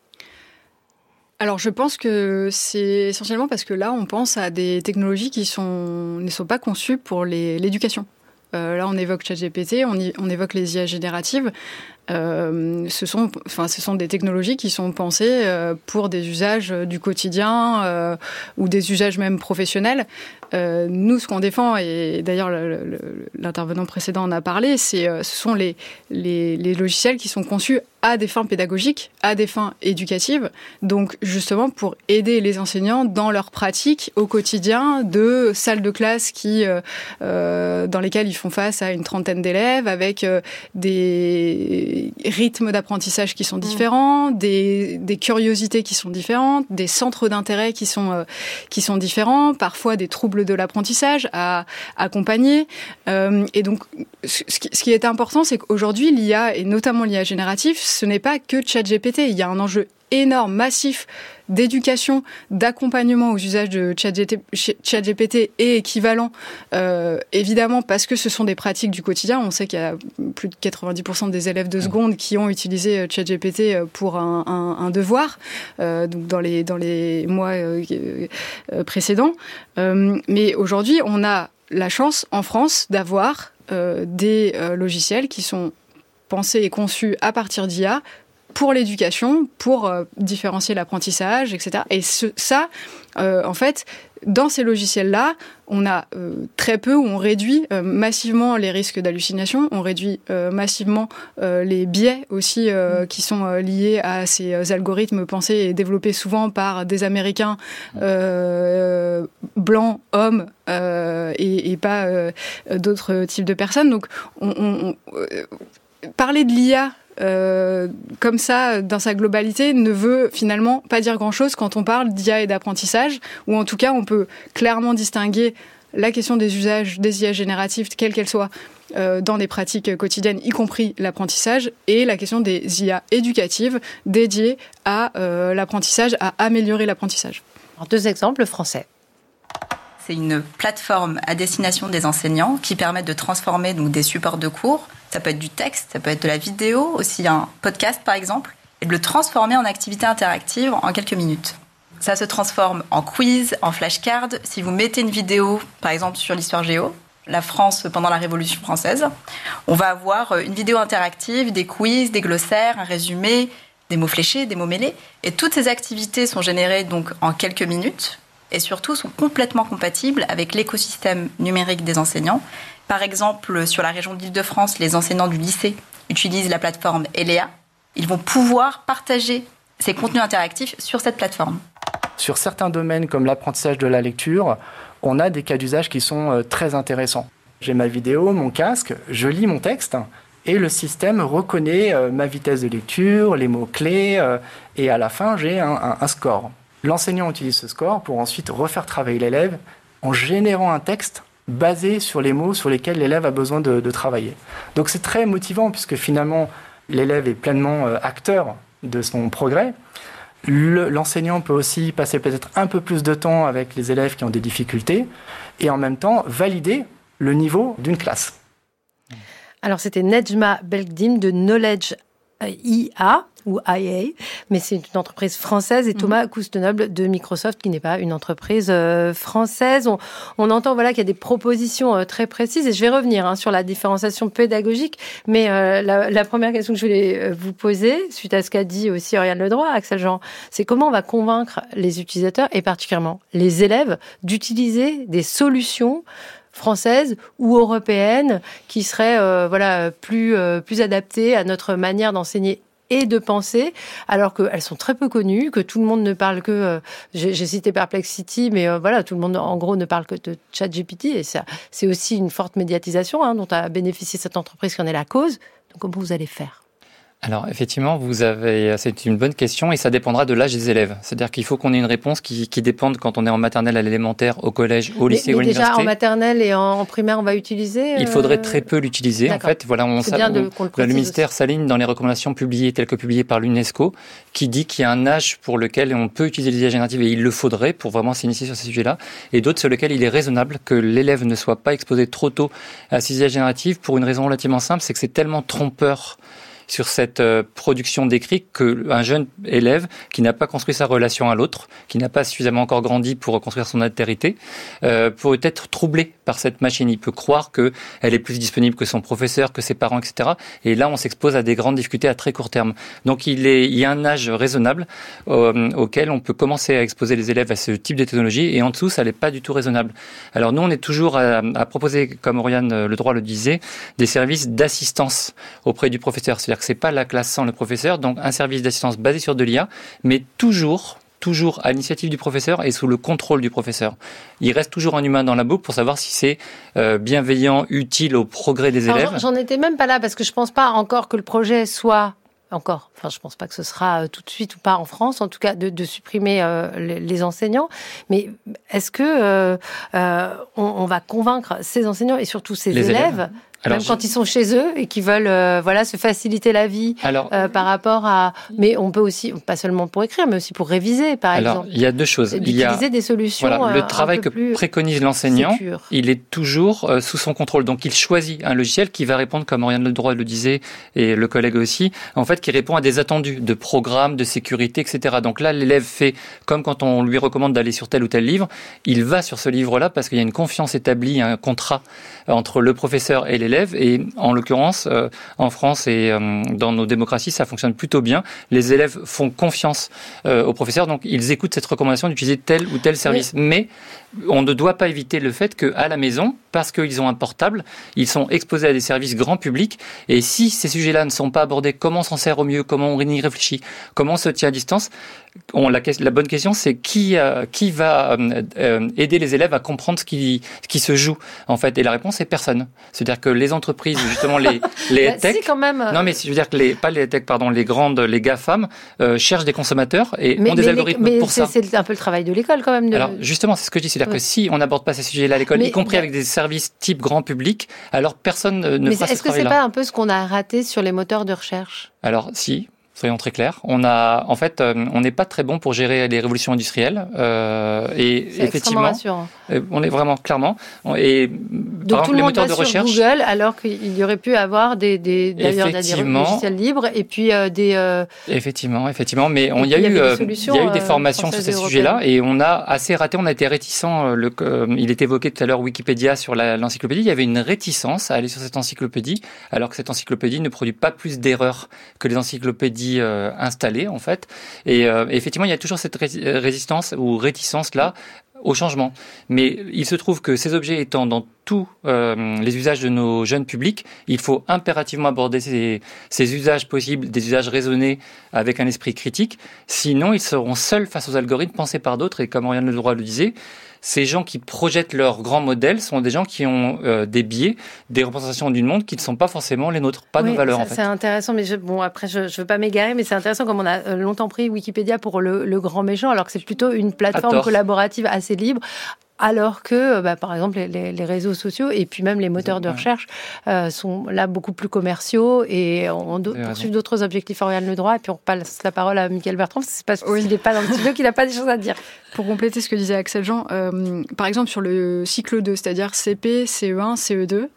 Alors, je pense que c'est essentiellement parce que là, on pense à des technologies qui sont, ne sont pas conçues pour les, l'éducation. Euh, là, on évoque ChatGPT, on, y, on évoque les I A génératives. Euh, ce sont, enfin, ce sont des technologies qui sont pensées euh, pour des usages du quotidien euh, ou des usages même professionnels. Euh, nous, ce qu'on défend, et d'ailleurs le, le, l'intervenant précédent en a parlé, c'est, euh, ce sont les, les, les logiciels qui sont conçus à des fins pédagogiques, à des fins éducatives, donc justement pour aider les enseignants dans leur pratique au quotidien de salles de classe qui, euh, euh, dans lesquelles ils font face à une trentaine d'élèves, avec euh, des rythmes d'apprentissage qui sont différents, des, des curiosités qui sont différentes, des centres d'intérêt qui sont, euh, qui sont différents, parfois des troubles de l'apprentissage à accompagner. Euh, et donc, ce qui, ce qui est important, c'est qu'aujourd'hui, l'I A, et notamment l'I A générative, ce n'est pas que ChatGPT. Il y a un enjeu énorme, massif d'éducation, d'accompagnement aux usages de ChatGPT et équivalent, euh, évidemment parce que ce sont des pratiques du quotidien. On sait qu'il y a plus de quatre-vingt-dix pour cent des élèves de seconde qui ont utilisé ChatGPT pour un, un, un devoir, euh, donc dans les, dans les mois euh, euh, précédents. Euh, mais aujourd'hui, on a la chance en France d'avoir euh, des euh, logiciels qui sont pensés et conçus à partir d'I A pour l'éducation, pour euh, différencier l'apprentissage, et cetera. Et ce, ça, euh, en fait, dans ces logiciels-là, on a euh, très peu, ou on réduit euh, massivement les risques d'hallucination, on réduit euh, massivement euh, les biais aussi euh, qui sont euh, liés à ces euh, algorithmes pensés et développés souvent par des Américains euh, blancs, hommes, euh, et, et pas euh, d'autres types de personnes. Donc, on, on, on, euh, parler de l'I A euh, comme ça, dans sa globalité, ne veut finalement pas dire grand-chose quand on parle d'I A et d'apprentissage, ou en tout cas, on peut clairement distinguer la question des usages des I A génératives, quelles qu'elles soient, euh, dans des pratiques quotidiennes, y compris l'apprentissage, et la question des I A éducatives dédiées à euh, l'apprentissage, à améliorer l'apprentissage. Alors, deux exemples français. C'est une plateforme à destination des enseignants qui permet de transformer donc, des supports de cours. Ça peut être du texte, ça peut être de la vidéo, aussi un podcast par exemple, et de le transformer en activité interactive en quelques minutes. Ça se transforme en quiz, en flashcard. Si vous mettez une vidéo, par exemple sur l'histoire géo, la France pendant la Révolution française, on va avoir une vidéo interactive, des quiz, des glossaires, un résumé, des mots fléchés, des mots mêlés. Et toutes ces activités sont générées donc en quelques minutes et surtout sont complètement compatibles avec l'écosystème numérique des enseignants. Par exemple, sur la région d'Île-de-France, les enseignants du lycée utilisent la plateforme Eléa. Ils vont pouvoir partager ces contenus interactifs sur cette plateforme. Sur certains domaines comme l'apprentissage de la lecture, on a des cas d'usage qui sont très intéressants. J'ai ma vidéo, mon casque, je lis mon texte et le système reconnaît ma vitesse de lecture, les mots-clés et à la fin, j'ai un, un, un score. L'enseignant utilise ce score pour ensuite refaire travailler l'élève en générant un texte basé sur les mots sur lesquels l'élève a besoin de, de travailler. Donc c'est très motivant puisque finalement l'élève est pleinement acteur de son progrès. Le, l'enseignant peut aussi passer peut-être un peu plus de temps avec les élèves qui ont des difficultés et en même temps valider le niveau d'une classe. Alors c'était Nejma Belkdim de Knowledge I A ou I A, mais c'est une entreprise française, et Thomas mmh. Coustenoble de Microsoft, qui n'est pas une entreprise euh, française. On, on entend voilà, qu'il y a des propositions euh, très précises, et je vais revenir hein, sur la différenciation pédagogique, mais euh, la, la première question que je voulais vous poser, suite à ce qu'a dit aussi Oriane Ledroit, Axel Jean, c'est comment on va convaincre les utilisateurs, et particulièrement les élèves, d'utiliser des solutions françaises ou européennes qui seraient euh, voilà, plus, euh, plus adaptées à notre manière d'enseigner et de penser, alors qu'elles sont très peu connues, que tout le monde ne parle que... Euh, j'ai, j'ai cité Perplexity, mais euh, voilà, tout le monde, en gros, ne parle que de ChatGPT, et ça, c'est aussi une forte médiatisation hein, dont a bénéficié cette entreprise qui en est la cause. Donc, comment vous allez faire ? Alors effectivement, vous avez, c'est une bonne question et ça dépendra de l'âge des élèves. C'est-à-dire qu'il faut qu'on ait une réponse qui, qui dépende quand on est en maternelle, à l'élémentaire, au collège, au lycée, mais, mais ou à l'université. Déjà en maternelle et en primaire, on va utiliser. Euh... Il faudrait très peu l'utiliser. D'accord. En fait, voilà, on, c'est bien de, qu'on le, le ministère aussi s'aligne dans les recommandations publiées, telles que publiées par l'UNESCO, qui dit qu'il y a un âge pour lequel on peut utiliser les I A génératives et il le faudrait pour vraiment s'initier sur ces sujets-là, et d'autres sur lesquels il est raisonnable que l'élève ne soit pas exposé trop tôt à ces I A génératives pour une raison relativement simple, c'est que c'est tellement trompeur sur cette euh, production d'écrit qu'un jeune élève qui n'a pas construit sa relation à l'autre, qui n'a pas suffisamment encore grandi pour construire son altérité, euh, peut être troublé par cette machine. Il peut croire qu'elle est plus disponible que son professeur, que ses parents, et cetera. Et là, on s'expose à des grandes difficultés à très court terme. Donc, il, est, il y a un âge raisonnable euh, auquel on peut commencer à exposer les élèves à ce type de technologie, et en dessous, ça n'est pas du tout raisonnable. Alors, nous, on est toujours à, à proposer, comme Oriane Ledroit le disait, des services d'assistance auprès du professeur. C'est-à-dire que c'est pas la classe sans le professeur, donc un service d'assistance basé sur de l'I A, mais toujours, toujours à l'initiative du professeur et sous le contrôle du professeur. Il reste toujours un humain dans la boucle pour savoir si c'est euh, bienveillant, utile au progrès des élèves. Alors, j'en étais même pas là parce que je pense pas encore que le projet soit encore, enfin je pense pas que ce sera euh, tout de suite ou pas en France, en tout cas de, de supprimer euh, les, les enseignants, mais est-ce que euh, euh, on, on va convaincre ces enseignants et surtout ces élèves, élèves Alors, même je... quand ils sont chez eux et qui veulent euh, voilà, se faciliter la vie Alors, euh, par rapport à... Mais on peut aussi, pas seulement pour écrire, mais aussi pour réviser, par Alors, exemple. Il y a deux choses. Il y a des solutions voilà, le travail que préconise l'enseignant, sécure. Il est toujours euh, sous son contrôle. Donc, il choisit un logiciel qui va répondre, comme Oriane Ledroit le disait, et le collègue aussi, en fait, qui répond à des attendus de programmes, de sécurité, et cetera. Donc là, l'élève fait comme quand on lui recommande d'aller sur tel ou tel livre. Il va sur ce livre-là parce qu'il y a une confiance établie, un contrat entre le professeur et l'élève. Et en l'occurrence, euh, en France et euh, dans nos démocraties, ça fonctionne plutôt bien. Les élèves font confiance euh, aux professeurs, donc ils écoutent cette recommandation d'utiliser tel ou tel service. Oui. Mais on ne doit pas éviter le fait qu'à la maison, parce qu'ils ont un portable, ils sont exposés à des services grand public. Et si ces sujets-là ne sont pas abordés, comment on s'en sert au mieux, comment on y réfléchit, comment on se tient à distance, on, la, la bonne question, c'est qui, euh, qui va euh, aider les élèves à comprendre ce qui, ce qui se joue, en fait. Et la réponse est personne. C'est-à-dire que les entreprises, justement, les, les bah, tech, si, quand même. Non, mais je veux dire que les, pas les tech, pardon, les grandes, les GAFAM, euh, cherchent des consommateurs et mais, ont des mais algorithmes mais pour c'est, ça. C'est un peu le travail de l'école, quand même. De... Alors, justement, c'est ce que je dis. C'est-à-dire ouais. que si on n'aborde pas ces sujets-là à l'école, mais, y compris mais... avec des services type grand public, alors personne ne mais fera ce travail-là. Est-ce que c'est pas un peu ce qu'on a raté sur les moteurs de recherche ? Alors, si. Soyons très clairs. On a, en fait, euh, on n'est pas très bon pour gérer les révolutions industrielles. Euh, et c'est effectivement, rassurant. Euh, on est vraiment clairement. Et donc par tout exemple, le les monde moteurs va de sur recherche. Google, alors qu'il y aurait pu avoir des, des d'ailleurs des logiciels libres et puis euh, des. Euh... Effectivement, effectivement. Mais on y a il y eu, euh, il y a eu des formations euh, sur ces sujets-là et on a assez raté. On a été réticents. Le, euh, il est évoqué tout à l'heure Wikipédia sur la, l'encyclopédie. Il y avait une réticence à aller sur cette encyclopédie, alors que cette encyclopédie ne produit pas plus d'erreurs que les encyclopédies euh, installées. En fait, et euh, effectivement, il y a toujours cette résistance ou réticence là au changement. Mais il se trouve que ces objets étant dans tous euh, les usages de nos jeunes publics, il faut impérativement aborder ces, ces usages possibles, des usages raisonnés avec un esprit critique. Sinon, ils seront seuls face aux algorithmes pensés par d'autres. Et comme Oriane Leroy le disait, ces gens qui projettent leurs grands modèles sont des gens qui ont euh, des biais, des représentations du monde qui ne sont pas forcément les nôtres, pas oui, nos valeurs ça, en fait. C'est intéressant, mais je, bon après je ne veux pas m'égarer, mais c'est intéressant comme on a longtemps pris Wikipédia pour le, le grand méchant, alors que c'est plutôt une plateforme collaborative assez libre. Alors que, bah, par exemple, les, les réseaux sociaux et puis même les moteurs de recherche euh, sont là beaucoup plus commerciaux et on do- poursuivent d'autres objectifs. Oriane Leroy, et puis on passe la parole à Mickaël Bertrand, parce que c'est parce qu'il n'est pas dans le studio qu'il n'a pas des choses à dire. Pour compléter ce que disait Axel Jean, euh, par exemple sur le cycle deux, c'est-à-dire C P, C E un, C E deux,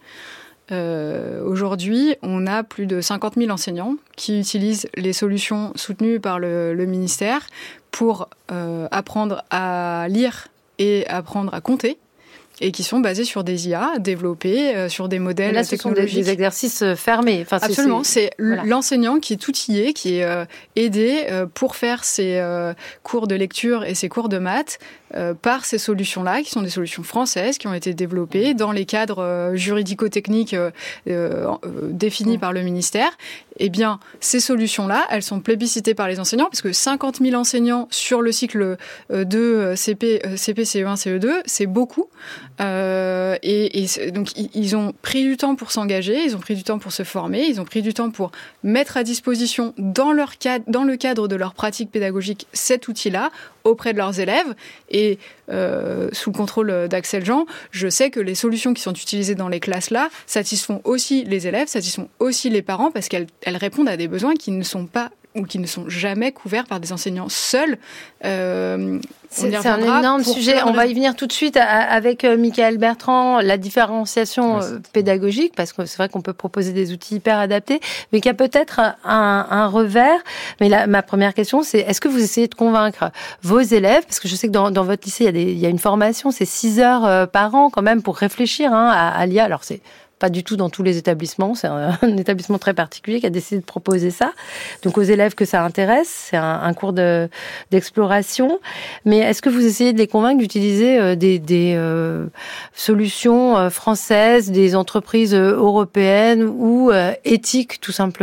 Euh, aujourd'hui, on a plus de cinquante mille enseignants qui utilisent les solutions soutenues par le, le ministère pour euh, apprendre à lire et apprendre à compter, et qui sont basés sur des I A développés euh, sur des modèles là, ce technologiques. Sont des, des exercices fermés. Enfin, c'est, Absolument, c'est, c'est voilà. l'enseignant qui est outillé, qui est euh, aidé euh, pour faire ses euh, cours de lecture et ses cours de maths euh, par ces solutions-là, qui sont des solutions françaises, qui ont été développées dans les cadres euh, juridico-techniques euh, euh, définis mmh. par le ministère. Eh bien, ces solutions-là, elles sont plébiscitées par les enseignants, parce que cinquante mille enseignants sur le cycle de C P, C P, C E un, C E deux, c'est beaucoup. Euh, et, et donc, ils ont pris du temps pour s'engager, ils ont pris du temps pour se former, ils ont pris du temps pour mettre à disposition, dans, leur cadre, dans le cadre de leur pratique pédagogique, cet outil-là, auprès de leurs élèves. Et euh, sous le contrôle d'Axel Jean, je sais que les solutions qui sont utilisées dans les classes-là satisfont aussi les élèves, satisfont aussi les parents, parce qu'elles elles répondent à des besoins qui ne sont pas ou qui ne sont jamais couverts par des enseignants seuls. Euh, c'est, c'est un énorme sujet. On va y venir tout de suite avec Mickaël Bertrand, la différenciation oui, pédagogique, parce que c'est vrai qu'on peut proposer des outils hyper adaptés, mais qu'il y a peut-être un, un revers. Mais là, ma première question, c'est est-ce que vous essayez de convaincre vos élèves, parce que je sais que dans, dans votre lycée, il y, a des, il y a une formation, c'est six heures par an quand même pour réfléchir hein, à, à l'I A. Alors c'est pas du tout dans tous les établissements, c'est un, un établissement très particulier qui a décidé de proposer ça. Donc aux élèves que ça intéresse, c'est un, un cours de, d'exploration. Mais est-ce que vous essayez de les convaincre d'utiliser euh, des, des euh, solutions euh, françaises, des entreprises euh, européennes ou euh, éthiques tout simplement ?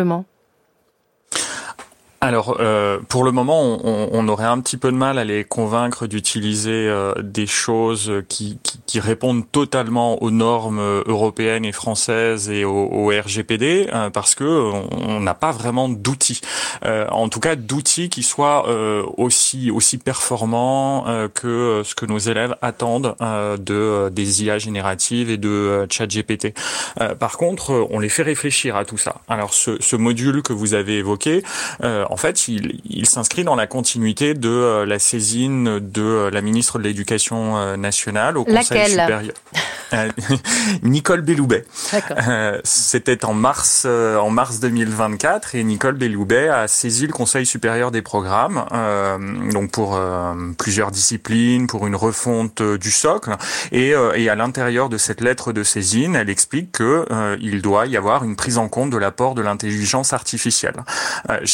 Alors, euh, pour le moment, on, on aurait un petit peu de mal à les convaincre d'utiliser euh, des choses qui, qui, qui répondent totalement aux normes européennes et françaises et au, au R G P D, euh, parce que on n'a pas vraiment d'outils. Euh, en tout cas, d'outils qui soient euh, aussi aussi performants euh, que ce que nos élèves attendent euh, de euh, des I A génératives et de euh, ChatGPT. Euh, par contre, on les fait réfléchir à tout ça. Alors, ce, ce module que vous avez évoqué. Euh, En fait, il, il s'inscrit dans la continuité de euh, la saisine de euh, la ministre de l'Éducation euh, nationale au Conseil Laquelle supérieur. Euh, Nicole Belloubet. Euh, c'était en mars, euh, en mars deux mille vingt-quatre, et Nicole Belloubet a saisi le Conseil supérieur des programmes, euh, donc pour euh, plusieurs disciplines, pour une refonte euh, du socle. Et, euh, et à l'intérieur de cette lettre de saisine, elle explique que euh, il doit y avoir une prise en compte de l'apport de l'intelligence artificielle. Euh, je cite juste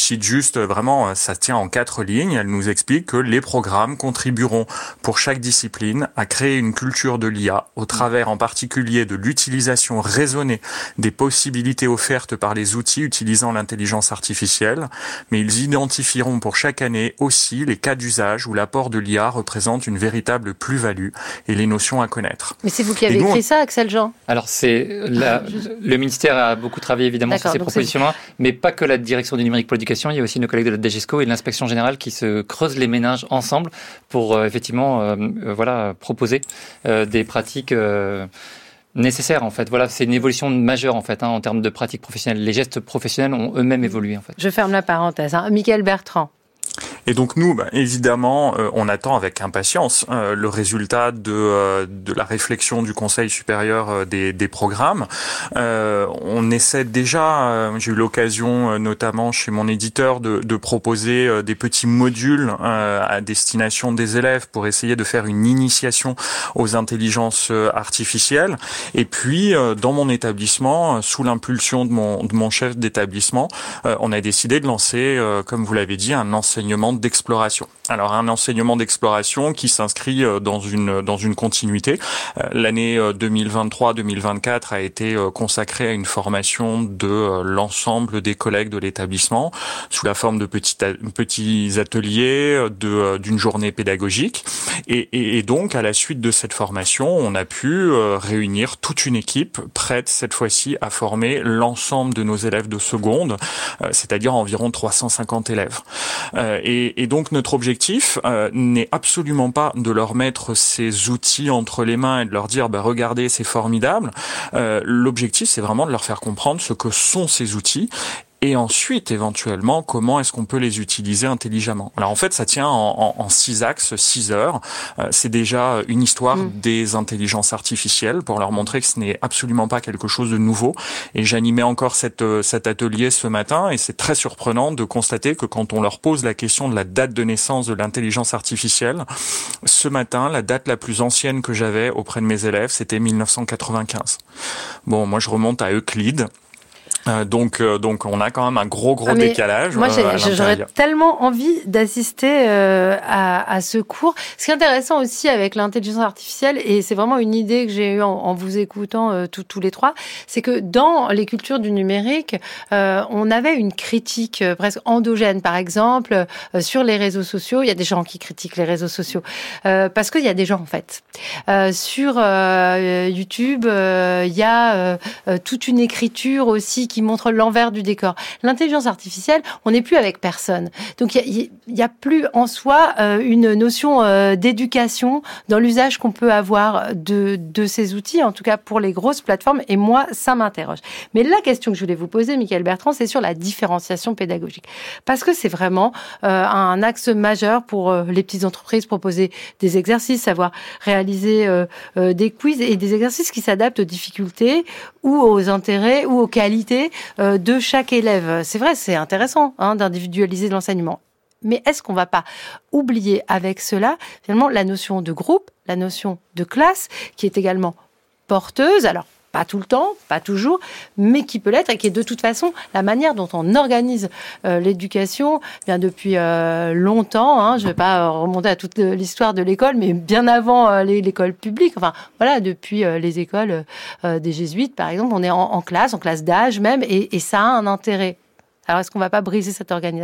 juste vraiment, ça tient en quatre lignes. Elle nous explique que les programmes contribueront pour chaque discipline à créer une culture de l'I A au travers en particulier de l'utilisation raisonnée des possibilités offertes par les outils utilisant l'intelligence artificielle, mais ils identifieront pour chaque année aussi les cas d'usage où l'apport de l'I A représente une véritable plus-value et les notions à connaître. Mais c'est vous qui avez nous, écrit on... ça, Axel Jean? Alors, c'est la... le ministère a beaucoup travaillé évidemment D'accord, sur ces donc propositions-là, mais pas que la direction du numérique pour l'éducation, il y a aussi nos collègues de la D G E S C O et de l'inspection générale qui se creusent les méninges ensemble pour euh, effectivement euh, euh, voilà, proposer euh, des pratiques euh, nécessaires en fait. Voilà, c'est une évolution majeure en fait hein, en termes de pratiques professionnelles. Les gestes professionnels ont eux-mêmes évolué en fait. Je ferme la parenthèse. Hein. Michael Bertrand. Et donc nous, bah, évidemment, euh, on attend avec impatience euh, le résultat de, euh, de la réflexion du Conseil supérieur euh, des, des programmes. Euh, on essaie déjà, euh, j'ai eu l'occasion, euh, notamment chez mon éditeur, de, de proposer euh, des petits modules euh, à destination des élèves pour essayer de faire une initiation aux intelligences euh, artificielles. Et puis, euh, dans mon établissement, euh, sous l'impulsion de mon, de mon chef d'établissement, euh, on a décidé de lancer, euh, comme vous l'avez dit, un enseignement d'exploration. Alors un enseignement d'exploration qui s'inscrit dans une dans une continuité. L'année deux mille vingt-trois deux mille vingt-quatre a été consacrée à une formation de l'ensemble des collègues de l'établissement sous la forme de petits petits ateliers, de d'une journée pédagogique. Et, et, et donc à la suite de cette formation, on a pu réunir toute une équipe prête cette fois-ci à former l'ensemble de nos élèves de seconde, c'est-à-dire environ trois cent cinquante élèves. Et, et donc notre objectif euh, n'est absolument pas de leur mettre ces outils entre les mains et de leur dire bah, regardez c'est formidable. Euh, l'objectif c'est vraiment de leur faire comprendre ce que sont ces outils. Et ensuite, éventuellement, comment est-ce qu'on peut les utiliser intelligemment? Alors en fait, ça tient en, en, en six axes, six heures. Euh, c'est déjà une histoire mmh. des intelligences artificielles pour leur montrer que ce n'est absolument pas quelque chose de nouveau. Et j'animais encore cette, cet atelier ce matin et c'est très surprenant de constater que quand on leur pose la question de la date de naissance de l'intelligence artificielle, ce matin, la date la plus ancienne que j'avais auprès de mes élèves, c'était mille neuf cent quatre-vingt-quinze. Bon, moi je remonte à Euclide. Euh, donc, euh, donc, on a quand même un gros, gros ah décalage. Moi, euh, j'aurais tellement envie d'assister euh, à, à ce cours. Ce qui est intéressant aussi avec l'intelligence artificielle, et c'est vraiment une idée que j'ai eue en, en vous écoutant euh, tous, tous les trois, c'est que dans les cultures du numérique, euh, on avait une critique euh, presque endogène. Par exemple, euh, sur les réseaux sociaux, il y a des gens qui critiquent les réseaux sociaux euh, parce qu'il y a des gens en fait. Euh, sur euh, YouTube, euh, il y a euh, toute une écriture aussi qui montre l'envers du décor. L'intelligence artificielle, on n'est plus avec personne. Donc, il n'y a, a plus en soi euh, une notion euh, d'éducation dans l'usage qu'on peut avoir de, de ces outils, en tout cas pour les grosses plateformes. Et moi, ça m'interroge. Mais la question que je voulais vous poser, Michael Bertrand, c'est sur la différenciation pédagogique. Parce que c'est vraiment euh, un axe majeur pour euh, les petites entreprises, proposer des exercices, savoir réaliser euh, euh, des quiz et des exercices qui s'adaptent aux difficultés ou aux intérêts ou aux qualités de chaque élève. C'est vrai, c'est intéressant hein, d'individualiser l'enseignement. Mais est-ce qu'on ne va pas oublier avec cela, finalement, la notion de groupe, la notion de classe, qui est également porteuse, alors pas tout le temps, pas toujours, mais qui peut l'être et qui est de toute façon la manière dont on organise euh, l'éducation bien depuis euh, longtemps. Hein, je ne vais pas remonter à toute l'histoire de l'école, mais bien avant euh, l'école publique. Enfin, voilà, depuis euh, les écoles euh, des jésuites, par exemple, on est en, en classe, en classe d'âge même, et, et ça a un intérêt. Alors, est-ce qu'on ne va pas briser cette organisation ?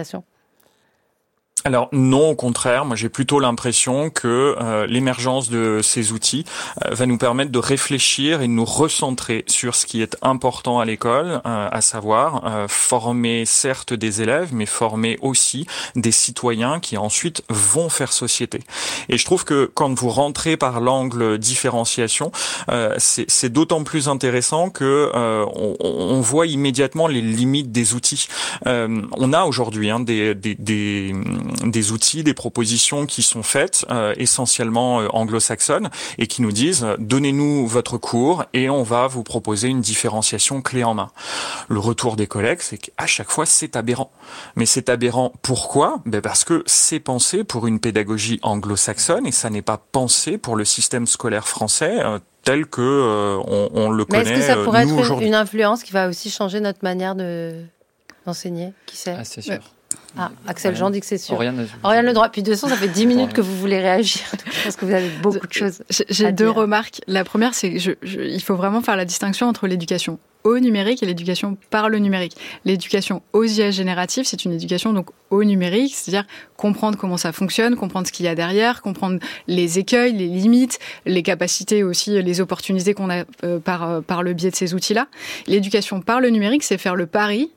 Alors non, au contraire, moi j'ai plutôt l'impression que euh, l'émergence de ces outils euh, va nous permettre de réfléchir et de nous recentrer sur ce qui est important à l'école, euh, à savoir euh, former certes des élèves, mais former aussi des citoyens qui ensuite vont faire société. Et je trouve que quand vous rentrez par l'angle différenciation, euh, c'est, c'est d'autant plus intéressant que euh, on, on voit immédiatement les limites des outils. Euh, on a aujourd'hui hein, des, des, des des outils, des propositions qui sont faites euh, essentiellement euh, anglo-saxonnes et qui nous disent euh, donnez-nous votre cours et on va vous proposer une différenciation clé en main. Le retour des collègues, c'est qu'à chaque fois c'est aberrant. Mais c'est aberrant pourquoi ? Ben parce que c'est pensé pour une pédagogie anglo-saxonne et ça n'est pas pensé pour le système scolaire français euh, tel que euh, on, on le Mais connaît. Est-ce que ça pourrait nous, être aujourd'hui. une influence qui va aussi changer notre manière de d'enseigner ? Qui sait ? Ah, c'est sûr. Ouais. Ah, Axel Jean dit que c'est sûr. Oriane, Oriane Ledroit. Puis de toute façon, ça fait dix minutes que vous voulez réagir. Donc je pense que vous avez beaucoup de choses. J'ai à deux dire. remarques. La première, c'est que je, je, il faut vraiment faire la distinction entre l'éducation au numérique et l'éducation par le numérique. L'éducation aux I A génératives, c'est une éducation donc au numérique, c'est-à-dire comprendre comment ça fonctionne, comprendre ce qu'il y a derrière, comprendre les écueils, les limites, les capacités aussi, les opportunités qu'on a euh, par, euh, par le biais de ces outils-là. L'éducation par le numérique, c'est faire le pari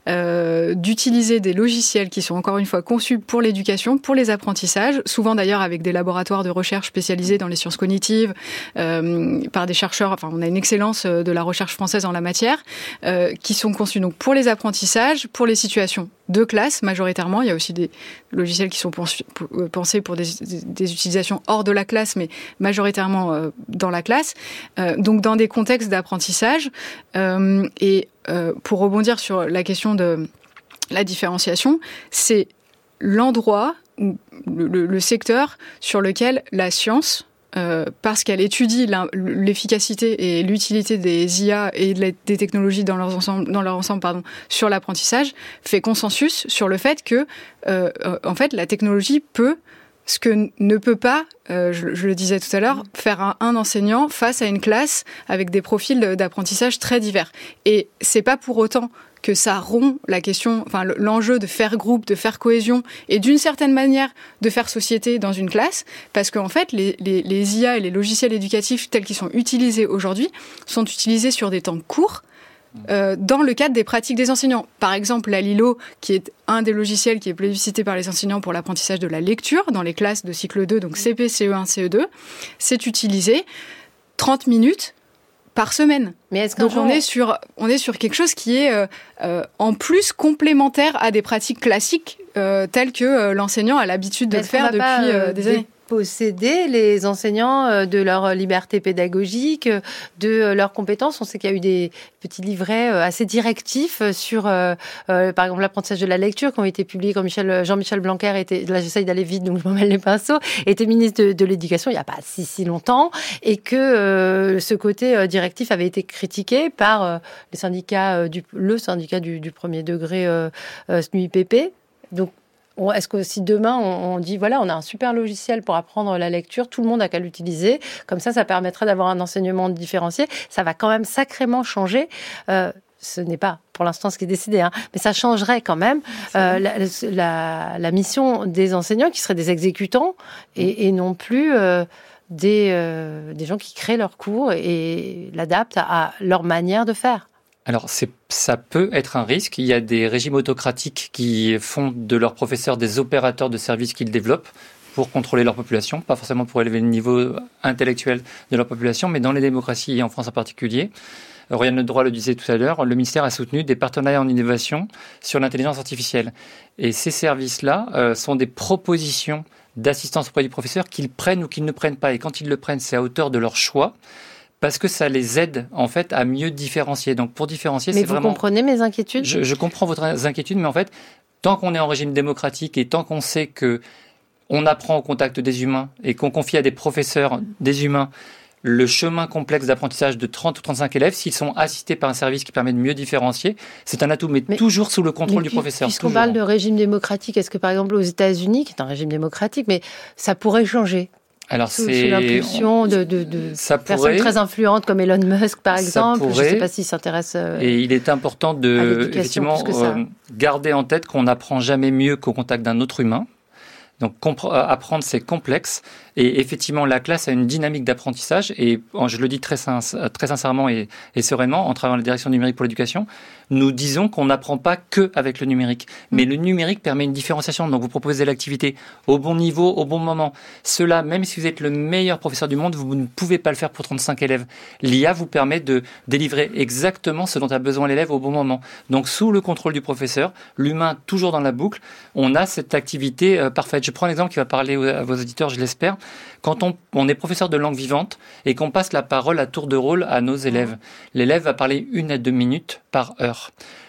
euh, d'utiliser des logiciels qui sont encore une fois conçus pour l'éducation, pour les apprentissages, souvent d'ailleurs avec des laboratoires de recherche spécialisés dans les sciences cognitives, euh, par des chercheurs, enfin on a une excellence de la recherche française en la matière, Euh, qui sont conçus donc pour les apprentissages, pour les situations de classe majoritairement. Il y a aussi des logiciels qui sont pensés pour des, des utilisations hors de la classe, mais majoritairement euh, dans la classe. Euh, donc dans des contextes d'apprentissage. Euh, et euh, pour rebondir sur la question de la différenciation, c'est l'endroit, ou le, le, le secteur sur lequel la science, Euh, parce qu'elle étudie l'efficacité et l'utilité des I A et de la, des technologies dans, leurs ensemble, dans leur ensemble pardon, sur l'apprentissage, fait consensus sur le fait que euh, en fait, la technologie peut, ce que ne peut pas, euh, je, je le disais tout à l'heure, faire un, un enseignant face à une classe avec des profils d'apprentissage très divers. Et c'est pas pour autant que ça rompt la question, enfin l'enjeu de faire groupe, de faire cohésion et d'une certaine manière de faire société dans une classe, parce qu'en fait les, les, les I A et les logiciels éducatifs tels qu'ils sont utilisés aujourd'hui sont utilisés sur des temps courts euh, dans le cadre des pratiques des enseignants. Par exemple, la Lilo, qui est un des logiciels qui est plébiscité par les enseignants pour l'apprentissage de la lecture dans les classes de cycle deux, donc C P, C E un, C E deux, c'est utilisé trente minutes par semaine. Mais est-ce Donc jour... on est sur on est sur quelque chose qui est euh, euh, en plus complémentaire à des pratiques classiques euh, telles que euh, l'enseignant a l'habitude de le faire depuis pas, euh, euh, des années. Posséder les enseignants de leur liberté pédagogique, de leurs compétences. On sait qu'il y a eu des petits livrets assez directifs sur, euh, euh, par exemple, l'apprentissage de la lecture qui ont été publiés quand Michel, Jean-Michel Blanquer était, là j'essaye d'aller vite donc je m'en mêle les pinceaux, était ministre de, de l'Éducation il n'y a pas si, si longtemps et que euh, ce côté euh, directif avait été critiqué par euh, les syndicats, euh, du, le syndicat du, du premier degré euh, euh, S N U I P P. Donc, est-ce que si demain on dit voilà on a un super logiciel pour apprendre la lecture, tout le monde a qu'à l'utiliser, comme ça ça permettrait d'avoir un enseignement différencié, ça va quand même sacrément changer. Euh, ce n'est pas pour l'instant ce qui est décidé, hein, mais ça changerait quand même euh, la, la, la mission des enseignants qui seraient des exécutants et, et non plus euh, des, euh, des gens qui créent leurs cours et l'adaptent à, à leur manière de faire. Alors, c'est, ça peut être un risque. Il y a des régimes autocratiques qui font de leurs professeurs des opérateurs de services qu'ils développent pour contrôler leur population, pas forcément pour élever le niveau intellectuel de leur population, mais dans les démocraties et en France en particulier. Oriane Ledroit le disait tout à l'heure, le ministère a soutenu des partenariats en innovation sur l'intelligence artificielle. Et ces services-là euh, sont des propositions d'assistance auprès du professeur qu'ils prennent ou qu'ils ne prennent pas. Et quand ils le prennent, c'est à hauteur de leur choix, parce que ça les aide en fait à mieux différencier. Donc pour différencier, mais c'est vous vraiment... vous comprenez mes inquiétudes ? je, je comprends votre inquiétude, mais en fait, tant qu'on est en régime démocratique et tant qu'on sait que on apprend au contact des humains et qu'on confie à des professeurs des humains le chemin complexe d'apprentissage de trente ou trente-cinq élèves, s'ils sont assistés par un service qui permet de mieux différencier, c'est un atout, mais, mais toujours sous le contrôle mais du professeur. Puisqu'on toujours. parle de régime démocratique, est-ce que par exemple aux États-Unis, qui est un régime démocratique, mais ça pourrait changer ? Alors sous, c'est sous l'impulsion de, de, de ça personnes pourrait, très influentes comme Elon Musk par exemple. Pourrait, je ne sais pas s'il s'intéresse euh, et il est important de effectivement euh, garder en tête qu'on n'apprend jamais mieux qu'au contact d'un autre humain. Donc apprendre, c'est complexe. Et effectivement, la classe a une dynamique d'apprentissage. Et je le dis très, très sincèrement et, et sereinement, en travaillant à la direction numérique pour l'éducation, nous disons qu'on n'apprend pas que avec le numérique. Mais le numérique permet une différenciation. Donc vous proposez l'activité au bon niveau, au bon moment. Cela, même si vous êtes le meilleur professeur du monde, vous ne pouvez pas le faire pour trente-cinq élèves. L'I A vous permet de délivrer exactement ce dont a besoin l'élève au bon moment. Donc sous le contrôle du professeur, l'humain toujours dans la boucle, on a cette activité euh, parfaite. Je prends un exemple qui va parler à vos auditeurs, je l'espère. Quand on, on est professeur de langue vivante et qu'on passe la parole à tour de rôle à nos élèves, l'élève va parler une à deux minutes par heure.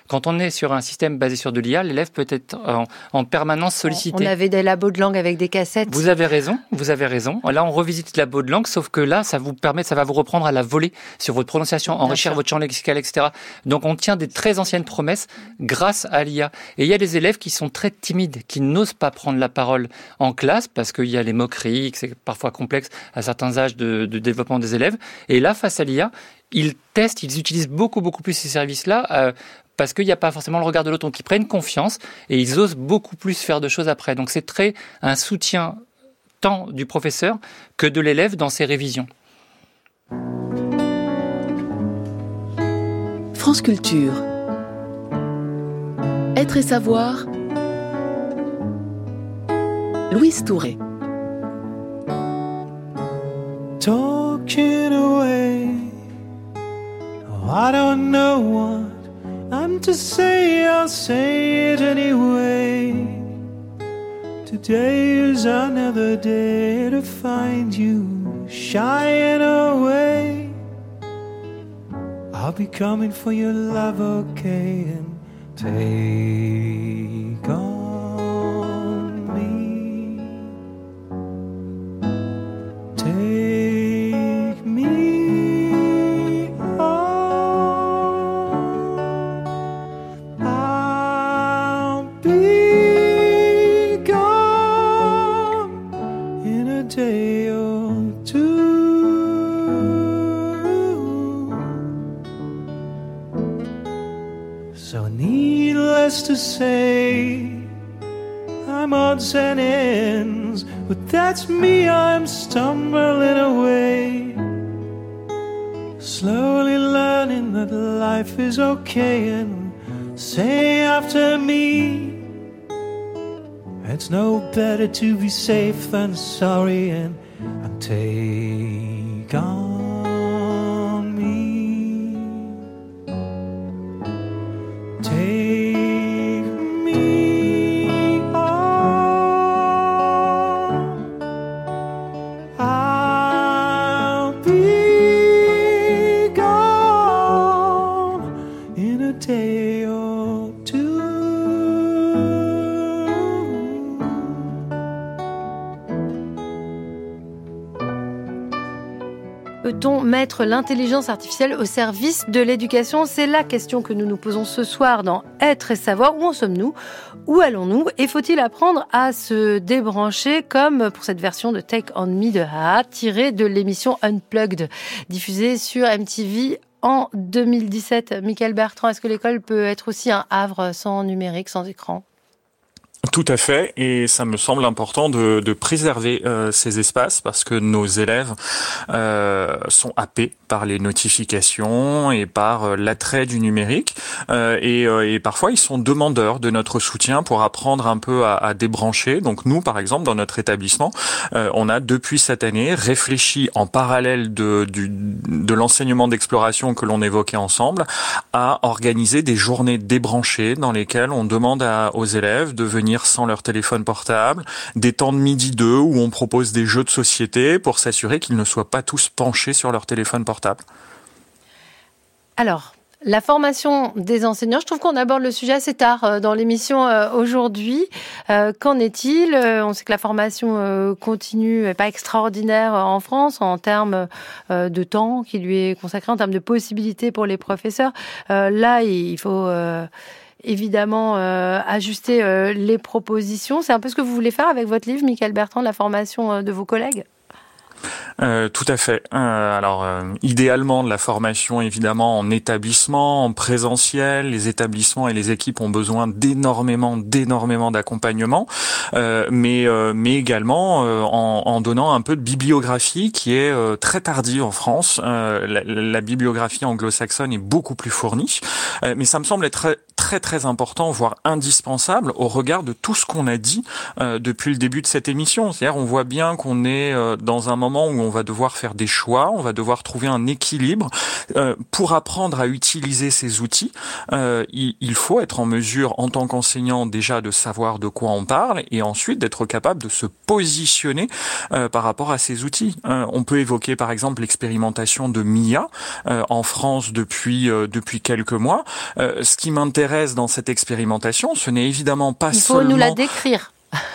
Quand on est sur un système basé sur de l'I A, l'élève peut être en, en permanence sollicité. On avait des labos de langue avec des cassettes. Vous avez raison, vous avez raison. Là, on revisite le labo de langue, sauf que là, ça vous permet, ça va vous reprendre à la volée sur votre prononciation, enrichir votre champ lexical, et cetera. Donc, on tient des très anciennes promesses grâce à l'I A. Et il y a des élèves qui sont très timides, qui n'osent pas prendre la parole en classe parce qu'il y a les moqueries, que c'est parfois complexe à certains âges de, de développement des élèves. Et là, face à l'I A, ils testent, ils utilisent beaucoup, beaucoup plus ces services-là euh, parce qu'il n'y a pas forcément le regard de l'autre. Donc, ils prennent confiance et ils osent beaucoup plus faire de choses après. Donc, c'est très un soutien tant du professeur que de l'élève dans ses révisions. France Culture. Être et savoir. Louise Touré. Talking away. Oh, I don't know what I'm to say. I'll say it anyway. Today is another day to find you shying away. I'll be coming for your love, okay, and take on me. Take me on. I'll be gone in a day or two. So needless to say, I'm odds and ends, but that's me, I'm stumbling away, slowly learning that life is okay, and say after me, it's no better to be safe than sorry, and, and take on me. Take me on. I'll be gone in a day or two. Peut-on mettre l'intelligence artificielle au service de l'éducation ? C'est la question que nous nous posons ce soir dans Être et savoir. Où en sommes-nous ? Où allons-nous ? Et faut-il apprendre à se débrancher comme pour cette version de Take On Me de A A, tirée de l'émission Unplugged, diffusée sur M T V en deux mille dix-sept. Michael Bertrand, est-ce que l'école peut être aussi un havre sans numérique, sans écran ? Tout à fait, et ça me semble important de, de préserver euh, ces espaces parce que nos élèves euh, sont happés par les notifications et par euh, l'attrait du numérique euh, et, euh, et parfois ils sont demandeurs de notre soutien pour apprendre un peu à, à débrancher. Donc nous, par exemple, dans notre établissement, euh, on a depuis cette année réfléchi en parallèle de, du, de l'enseignement d'exploration que l'on évoquait ensemble à organiser des journées débranchées dans lesquelles on demande à, aux élèves de venir sans leur téléphone portable, des temps de midi deux où on propose des jeux de société pour s'assurer qu'ils ne soient pas tous penchés sur leur téléphone portable. Alors, la formation des enseignants, je trouve qu'on aborde le sujet assez tard dans l'émission aujourd'hui. Euh, qu'en est-il ? On sait que la formation continue n'est pas extraordinaire en France en termes de temps qui lui est consacré, en termes de possibilités pour les professeurs. Euh, là, il faut... Euh, évidemment euh, ajuster euh, les propositions. C'est un peu ce que vous voulez faire avec votre livre, Michael Bertrand, la formation euh, de vos collègues ? Euh, tout à fait. Euh, alors, euh, idéalement, de la formation, évidemment, en établissement, en présentiel. Les établissements et les équipes ont besoin d'énormément, d'énormément d'accompagnement, euh, mais, euh, mais également euh, en, en donnant un peu de bibliographie qui est euh, très tardive en France. Euh, la, la bibliographie anglo-saxonne est beaucoup plus fournie, euh, mais ça me semble être très, très, très important, voire indispensable, au regard de tout ce qu'on a dit euh, depuis le début de cette émission. C'est-à-dire, on voit bien qu'on est euh, dans un moment où on va devoir faire des choix, on va devoir trouver un équilibre. Euh, pour apprendre à utiliser ces outils, euh, il, il faut être en mesure, en tant qu'enseignant, déjà de savoir de quoi on parle et ensuite d'être capable de se positionner euh, par rapport à ces outils. Euh, on peut évoquer par exemple l'expérimentation de M I A euh, en France depuis euh, depuis quelques mois. Euh, ce qui m'intéresse dans cette expérimentation, ce n'est évidemment pas Il faut seulement... nous la décrire.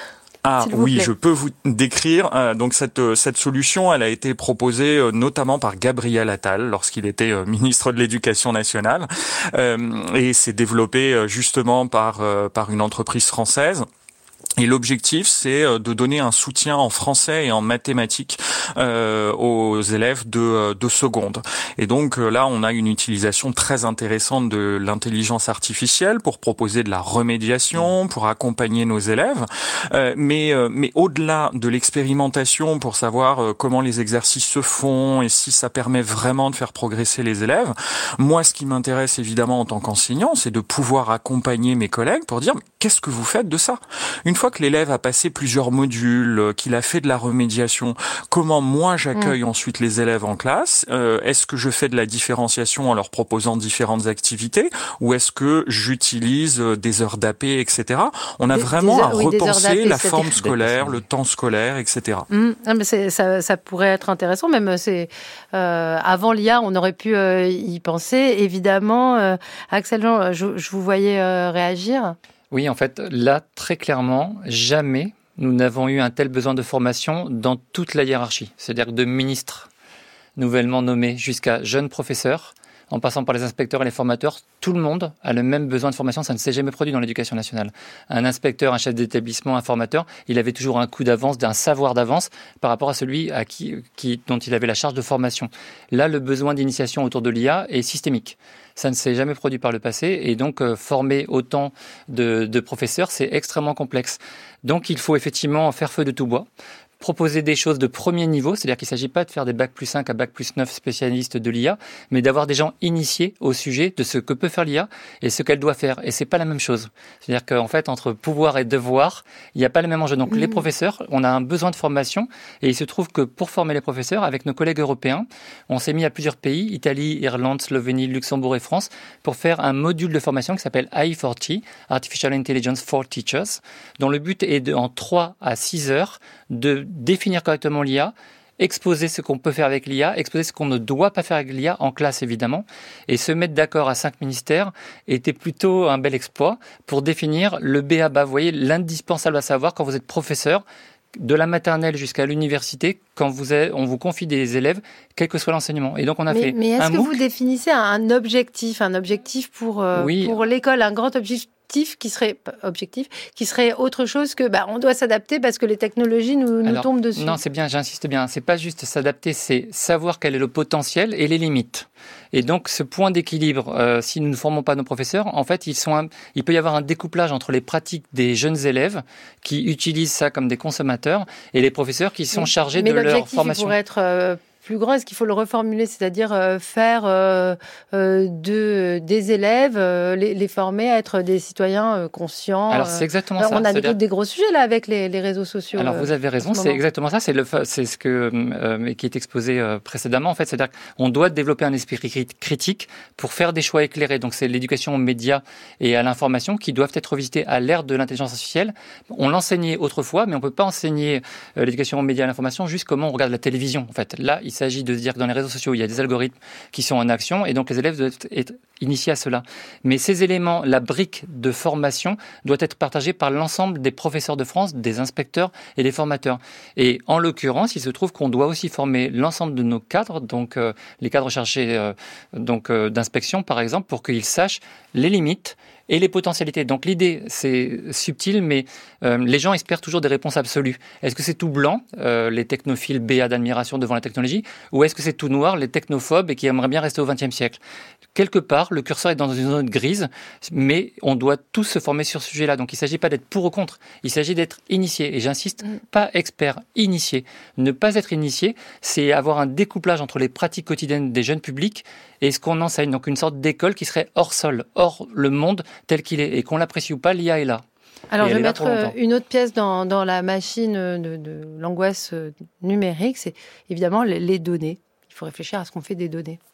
Ah oui, plaît. je peux vous décrire. Euh, donc cette cette solution, elle a été proposée euh, notamment par Gabriel Attal lorsqu'il était euh, ministre de l'Éducation nationale, euh, et c'est développé euh, justement par euh, par une entreprise française. Et l'objectif, c'est de donner un soutien en français et en mathématiques euh, aux élèves de, de seconde. Et donc là, on a une utilisation très intéressante de l'intelligence artificielle pour proposer de la remédiation, pour accompagner nos élèves. Euh, mais mais au-delà de l'expérimentation pour savoir euh, comment les exercices se font et si ça permet vraiment de faire progresser les élèves, moi, ce qui m'intéresse évidemment en tant qu'enseignant, c'est de pouvoir accompagner mes collègues pour dire « Qu'est-ce que vous faites de ça ?» Une fois que l'élève a passé plusieurs modules, qu'il a fait de la remédiation, comment moi j'accueille mmh. ensuite les élèves en classe? euh, Est-ce que je fais de la différenciation en leur proposant différentes activités, ou est-ce que j'utilise des heures d'A P, et cetera. On a des, vraiment des heures, à oui, repenser la forme scolaire, le temps scolaire, et cetera. Mmh. Ah, mais c'est, ça, ça pourrait être intéressant. Même c'est euh, avant l'I A, on aurait pu euh, y penser. Évidemment, euh, Axel Jean, je, je vous voyais euh, réagir. Oui, en fait, là, très clairement, jamais nous n'avons eu un tel besoin de formation dans toute la hiérarchie. C'est-à-dire que de ministres nouvellement nommés jusqu'à jeunes professeurs, en passant par les inspecteurs et les formateurs, tout le monde a le même besoin de formation. Ça ne s'est jamais produit dans l'éducation nationale. Un inspecteur, un chef d'établissement, un formateur, il avait toujours un coup d'avance, un savoir d'avance par rapport à celui à qui, qui, dont il avait la charge de formation. Là, le besoin d'initiation autour de l'I A est systémique. Ça ne s'est jamais produit par le passé, et donc euh, former autant de, de professeurs, c'est extrêmement complexe. Donc il faut effectivement faire feu de tout bois, proposer des choses de premier niveau, c'est-à-dire qu'il ne s'agit pas de faire des bac plus cinq à bac plus neuf spécialistes de l'I A, mais d'avoir des gens initiés au sujet de ce que peut faire l'I A et ce qu'elle doit faire. Et c'est pas la même chose. C'est-à-dire qu'en fait, entre pouvoir et devoir, il n'y a pas le même enjeu. Donc mmh. les professeurs, on a un besoin de formation, et il se trouve que pour former les professeurs, avec nos collègues européens, on s'est mis à plusieurs pays, Italie, Irlande, Slovénie, Luxembourg et France, pour faire un module de formation qui s'appelle I quatre T, Artificial Intelligence for Teachers, dont le but est de, en trois à six heures de définir correctement l'I A, exposer ce qu'on peut faire avec l'I A, exposer ce qu'on ne doit pas faire avec l'I A, en classe évidemment, et se mettre d'accord à cinq ministères était plutôt un bel exploit pour définir le B A B A, vous voyez, l'indispensable à savoir quand vous êtes professeur, de la maternelle jusqu'à l'université, quand vous êtes, on vous confie des élèves, quel que soit l'enseignement. Et donc on a mais, fait mais est-ce un que MOOC. Vous définissez un objectif, un objectif pour, euh, oui. pour l'école, un grand objectif qui serait objectif, qui serait autre chose que bah on doit s'adapter parce que les technologies nous, nous Alors, tombent dessus. Non, c'est bien, j'insiste bien. C'est pas juste s'adapter, c'est savoir quel est le potentiel et les limites. Et donc ce point d'équilibre, euh, si nous ne formons pas nos professeurs, en fait, ils sont, un, il peut y avoir un découplage entre les pratiques des jeunes élèves qui utilisent ça comme des consommateurs et les professeurs qui sont chargés mais de leur formation. Mais l'objectif pourrait être euh, plus grand. Est-ce qu'il faut le reformuler, c'est-à-dire euh, faire euh, euh, de, des élèves, euh, les, les former à être des citoyens euh, conscients. Alors c'est exactement euh, ça. On a des, des gros sujets là avec les, les réseaux sociaux. Alors vous avez raison, c'est exactement ça. C'est le, c'est ce que euh, qui est exposé euh, précédemment. En fait, c'est-à-dire qu'on doit développer un esprit critique pour faire des choix éclairés. Donc c'est l'éducation aux médias et à l'information qui doivent être revisitées à l'ère de l'intelligence artificielle. On l'enseignait autrefois, mais on peut pas enseigner euh, l'éducation aux médias et à l'information juste comment on regarde la télévision. En fait, là, il s'agit de se dire que dans les réseaux sociaux, il y a des algorithmes qui sont en action et donc les élèves doivent être initiés à cela. Mais ces éléments, la brique de formation doit être partagée par l'ensemble des professeurs de France, des inspecteurs et des formateurs. Et en l'occurrence, il se trouve qu'on doit aussi former l'ensemble de nos cadres, donc euh, les cadres chargés euh, donc, euh, d'inspection par exemple, pour qu'ils sachent les limites et les potentialités. Donc l'idée, c'est subtil, mais euh, les gens espèrent toujours des réponses absolues. Est-ce que c'est tout blanc, euh, les technophiles béats d'admiration devant la technologie, ou est-ce que c'est tout noir, les technophobes et qui aimeraient bien rester au vingtième siècle ? Quelque part, le curseur est dans une zone grise, mais on doit tous se former sur ce sujet-là. Donc il ne s'agit pas d'être pour ou contre, il s'agit d'être initié. Et j'insiste, mmh. pas expert, initié. Ne pas être initié, c'est avoir un découplage entre les pratiques quotidiennes des jeunes publics et ce qu'on enseigne. Donc une sorte d'école qui serait hors sol, hors le monde tel qu'il est. Et qu'on l'apprécie ou pas, l'I A est là. Alors, je vais mettre une autre pièce dans, dans la machine de, de l'angoisse numérique, c'est évidemment les, les données. Il faut réfléchir à ce qu'on fait des données.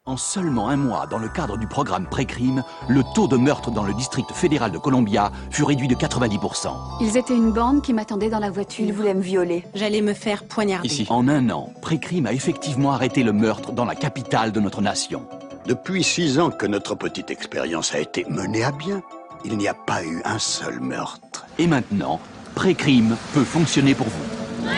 En seulement un mois, dans le cadre du programme Précrime, le taux de meurtre dans le district fédéral de Columbia fut réduit de quatre-vingt-dix pour cent. Ils étaient une bande qui m'attendait dans la voiture. Ils voulaient me violer. J'allais me faire poignarder. Ici, en un an, Précrime a effectivement arrêté le meurtre dans la capitale de notre nation. Depuis six ans que notre petite expérience a été menée à bien, il n'y a pas eu un seul meurtre. Et maintenant, Précrime peut fonctionner pour vous.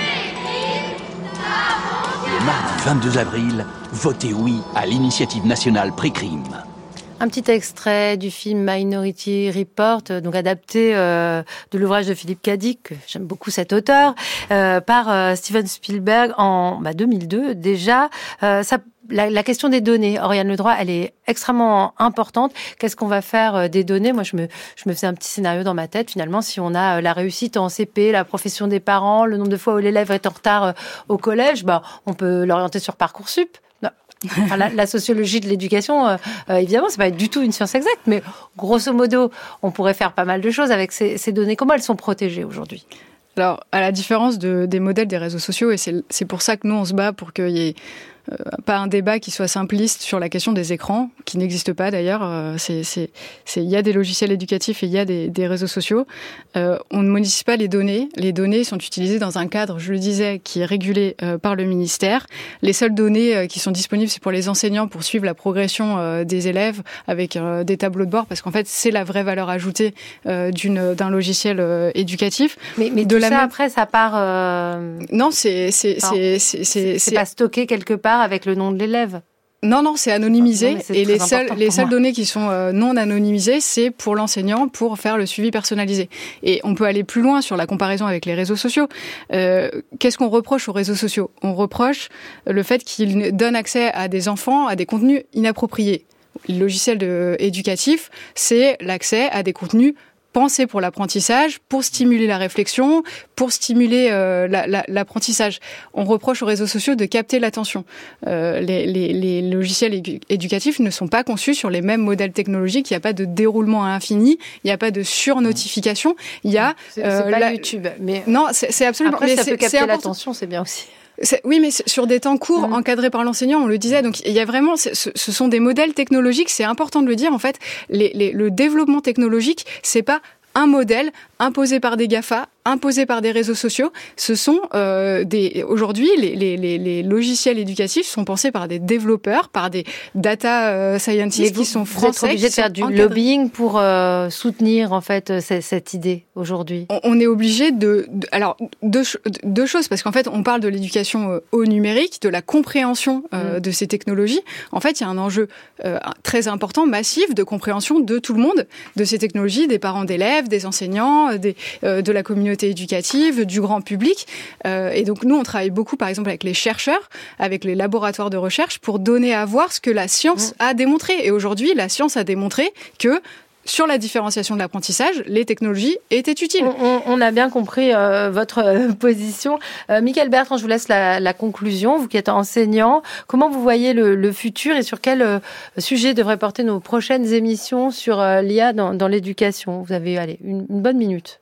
Le mardi vingt-deux avril, votez oui à l'initiative nationale Précrime. Un petit extrait du film Minority Report, donc adapté euh, de l'ouvrage de Philippe K. Dick, j'aime beaucoup cet auteur, euh, par euh, Steven Spielberg en bah, deux mille deux déjà. Euh, ça, la, la question des données, Oriane Ledroit, elle est extrêmement importante. Qu'est-ce qu'on va faire des données ? Moi, je me, je me faisais un petit scénario dans ma tête. Finalement, si on a la réussite en C P, la profession des parents, le nombre de fois où l'élève est en retard au collège, bah, on peut l'orienter sur Parcoursup. Non. Enfin, la, la sociologie de l'éducation, euh, euh, évidemment, c'est pas du tout une science exacte, mais grosso modo, on pourrait faire pas mal de choses avec ces, ces données. Comment elles sont protégées aujourd'hui ? Alors, à la différence de, des modèles des réseaux sociaux, et c'est, c'est pour ça que nous, on se bat pour qu'il y ait euh, pas un débat qui soit simpliste sur la question des écrans, qui n'existe pas d'ailleurs. Euh, c'est, c'est, c'est, il y a des logiciels éducatifs et il y a des, des réseaux sociaux. Euh, on ne modifie pas les données. Les données sont utilisées dans un cadre, je le disais, qui est régulé euh, par le ministère. Les seules données euh, qui sont disponibles, c'est pour les enseignants, pour suivre la progression euh, des élèves avec euh, des tableaux de bord, parce qu'en fait, c'est la vraie valeur ajoutée euh, d'une, d'un logiciel euh, éducatif. Mais, mais de tout la ça, même... après, ça part... Euh... Non, c'est... C'est, enfin, c'est, c'est, c'est, c'est, c'est pas stocké quelque part avec le nom de l'élève. Non, non, c'est anonymisé. Non, c'est et les seules, les seules moi. données qui sont euh, non anonymisées, c'est pour l'enseignant, pour faire le suivi personnalisé. Et on peut aller plus loin sur la comparaison avec les réseaux sociaux. Euh, qu'est-ce qu'on reproche aux réseaux sociaux ? On reproche le fait qu'ils donnent accès à des enfants à des contenus inappropriés. Le logiciel de, éducatif, c'est l'accès à des contenus pensés pour l'apprentissage, pour stimuler la réflexion, pour stimuler euh, la, la, l'apprentissage. On reproche aux réseaux sociaux de capter l'attention. Euh, les, les, les logiciels édu- éducatifs ne sont pas conçus sur les mêmes modèles technologiques. Il n'y a pas de déroulement à l'infini, il n'y a pas de surnotification. Il y a c'est, euh, c'est pas la... YouTube, mais non, c'est, c'est absolument. Après, mais ça c'est, peut capter c'est l'attention, c'est bien aussi. C'est, oui, mais sur des temps courts, mmh. encadrés par l'enseignant, on le disait. Donc, il y a vraiment, ce, ce sont des modèles technologiques. C'est important de le dire. En fait, les, les, le développement technologique, c'est pas un modèle imposé par des GAFA, imposé par des réseaux sociaux. Ce sont euh, des aujourd'hui les, les, les, les logiciels éducatifs sont pensés par des développeurs, par des data euh, scientists vous, qui sont vous français. Vous êtes obligé de faire du encadrés. lobbying pour euh, soutenir en fait cette, cette idée aujourd'hui. On, on est obligé de, de alors deux, deux choses parce qu'en fait on parle de l'éducation euh, au numérique, de la compréhension euh, mmh. de ces technologies. En fait, il y a un enjeu euh, très important, massif de compréhension de tout le monde de ces technologies, des parents d'élèves, des enseignants, des, euh, de la communauté éducative, du grand public. Euh, et donc, nous, on travaille beaucoup, par exemple, avec les chercheurs, avec les laboratoires de recherche, pour donner à voir ce que la science mmh. a démontré. Et aujourd'hui, la science a démontré que sur la différenciation de l'apprentissage, les technologies étaient utiles. On, on a bien compris euh, votre euh, position. Euh, Mickaël Bertrand, je vous laisse la, la conclusion. Vous qui êtes enseignant, comment vous voyez le, le futur et sur quel euh, sujet devraient porter nos prochaines émissions sur euh, l'I A dans, dans l'éducation ? Vous avez allez, une, une bonne minute.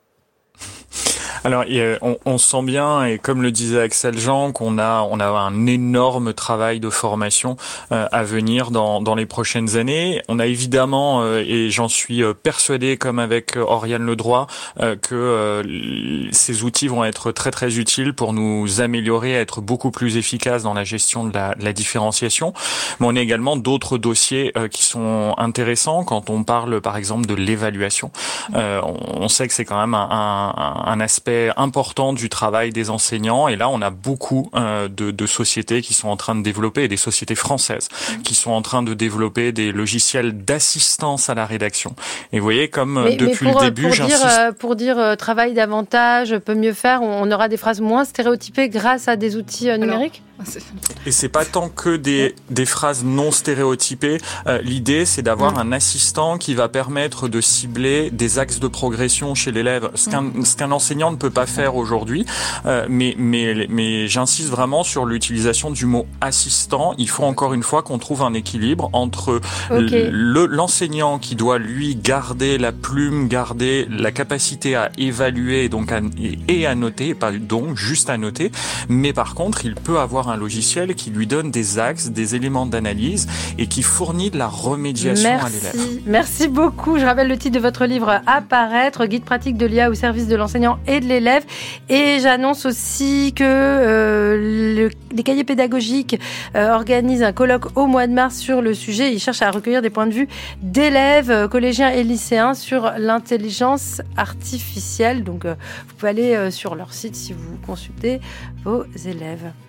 Alors, on, on sent bien, et comme le disait Axel Jean, qu'on a, on a un énorme travail de formation euh, à venir dans, dans les prochaines années. On a évidemment, euh, et j'en suis persuadé, comme avec Oriane Ledroit, euh, que euh, ces outils vont être très très utiles pour nous améliorer, à être beaucoup plus efficaces dans la gestion de la, de la différenciation. Mais on a également d'autres dossiers euh, qui sont intéressants quand on parle, par exemple, de l'évaluation. Euh, on, on sait que c'est quand même un, un, un aspect important du travail des enseignants, et là on a beaucoup euh, de, de sociétés qui sont en train de développer, des sociétés françaises qui sont en train de développer des logiciels d'assistance à la rédaction. Et vous voyez, comme mais, depuis mais pour, le début, pour j'insiste... Dire, euh, pour dire euh, travail davantage, peut mieux faire, on aura des phrases moins stéréotypées grâce à des outils euh, numériques. Alors, et c'est pas tant que des, des phrases non stéréotypées. Euh, l'idée, c'est d'avoir mmh. un assistant qui va permettre de cibler des axes de progression chez l'élève. Ce qu'un, mmh. ce qu'un enseignant ne peut pas faire aujourd'hui, euh, mais, mais, mais j'insiste vraiment sur l'utilisation du mot assistant. Il faut encore une fois qu'on trouve un équilibre entre okay. le, l'enseignant qui doit lui garder la plume, garder la capacité à évaluer donc à, et à noter, pas donc juste à noter, mais par contre, il peut avoir sort un logiciel qui lui donne des axes, des éléments d'analyse et qui fournit de la remédiation Merci. à l'élève. Merci beaucoup. Je rappelle le titre de votre livre Apparaître, guide pratique de l'I A au service de l'enseignant et de l'élève. Et j'annonce aussi que euh, le, les cahiers pédagogiques euh, organisent un colloque au mois de mars sur le sujet. Ils cherchent à recueillir des points de vue d'élèves, euh, collégiens et lycéens sur l'intelligence artificielle. Donc, euh, vous pouvez aller euh, sur leur site si vous consultez vos élèves.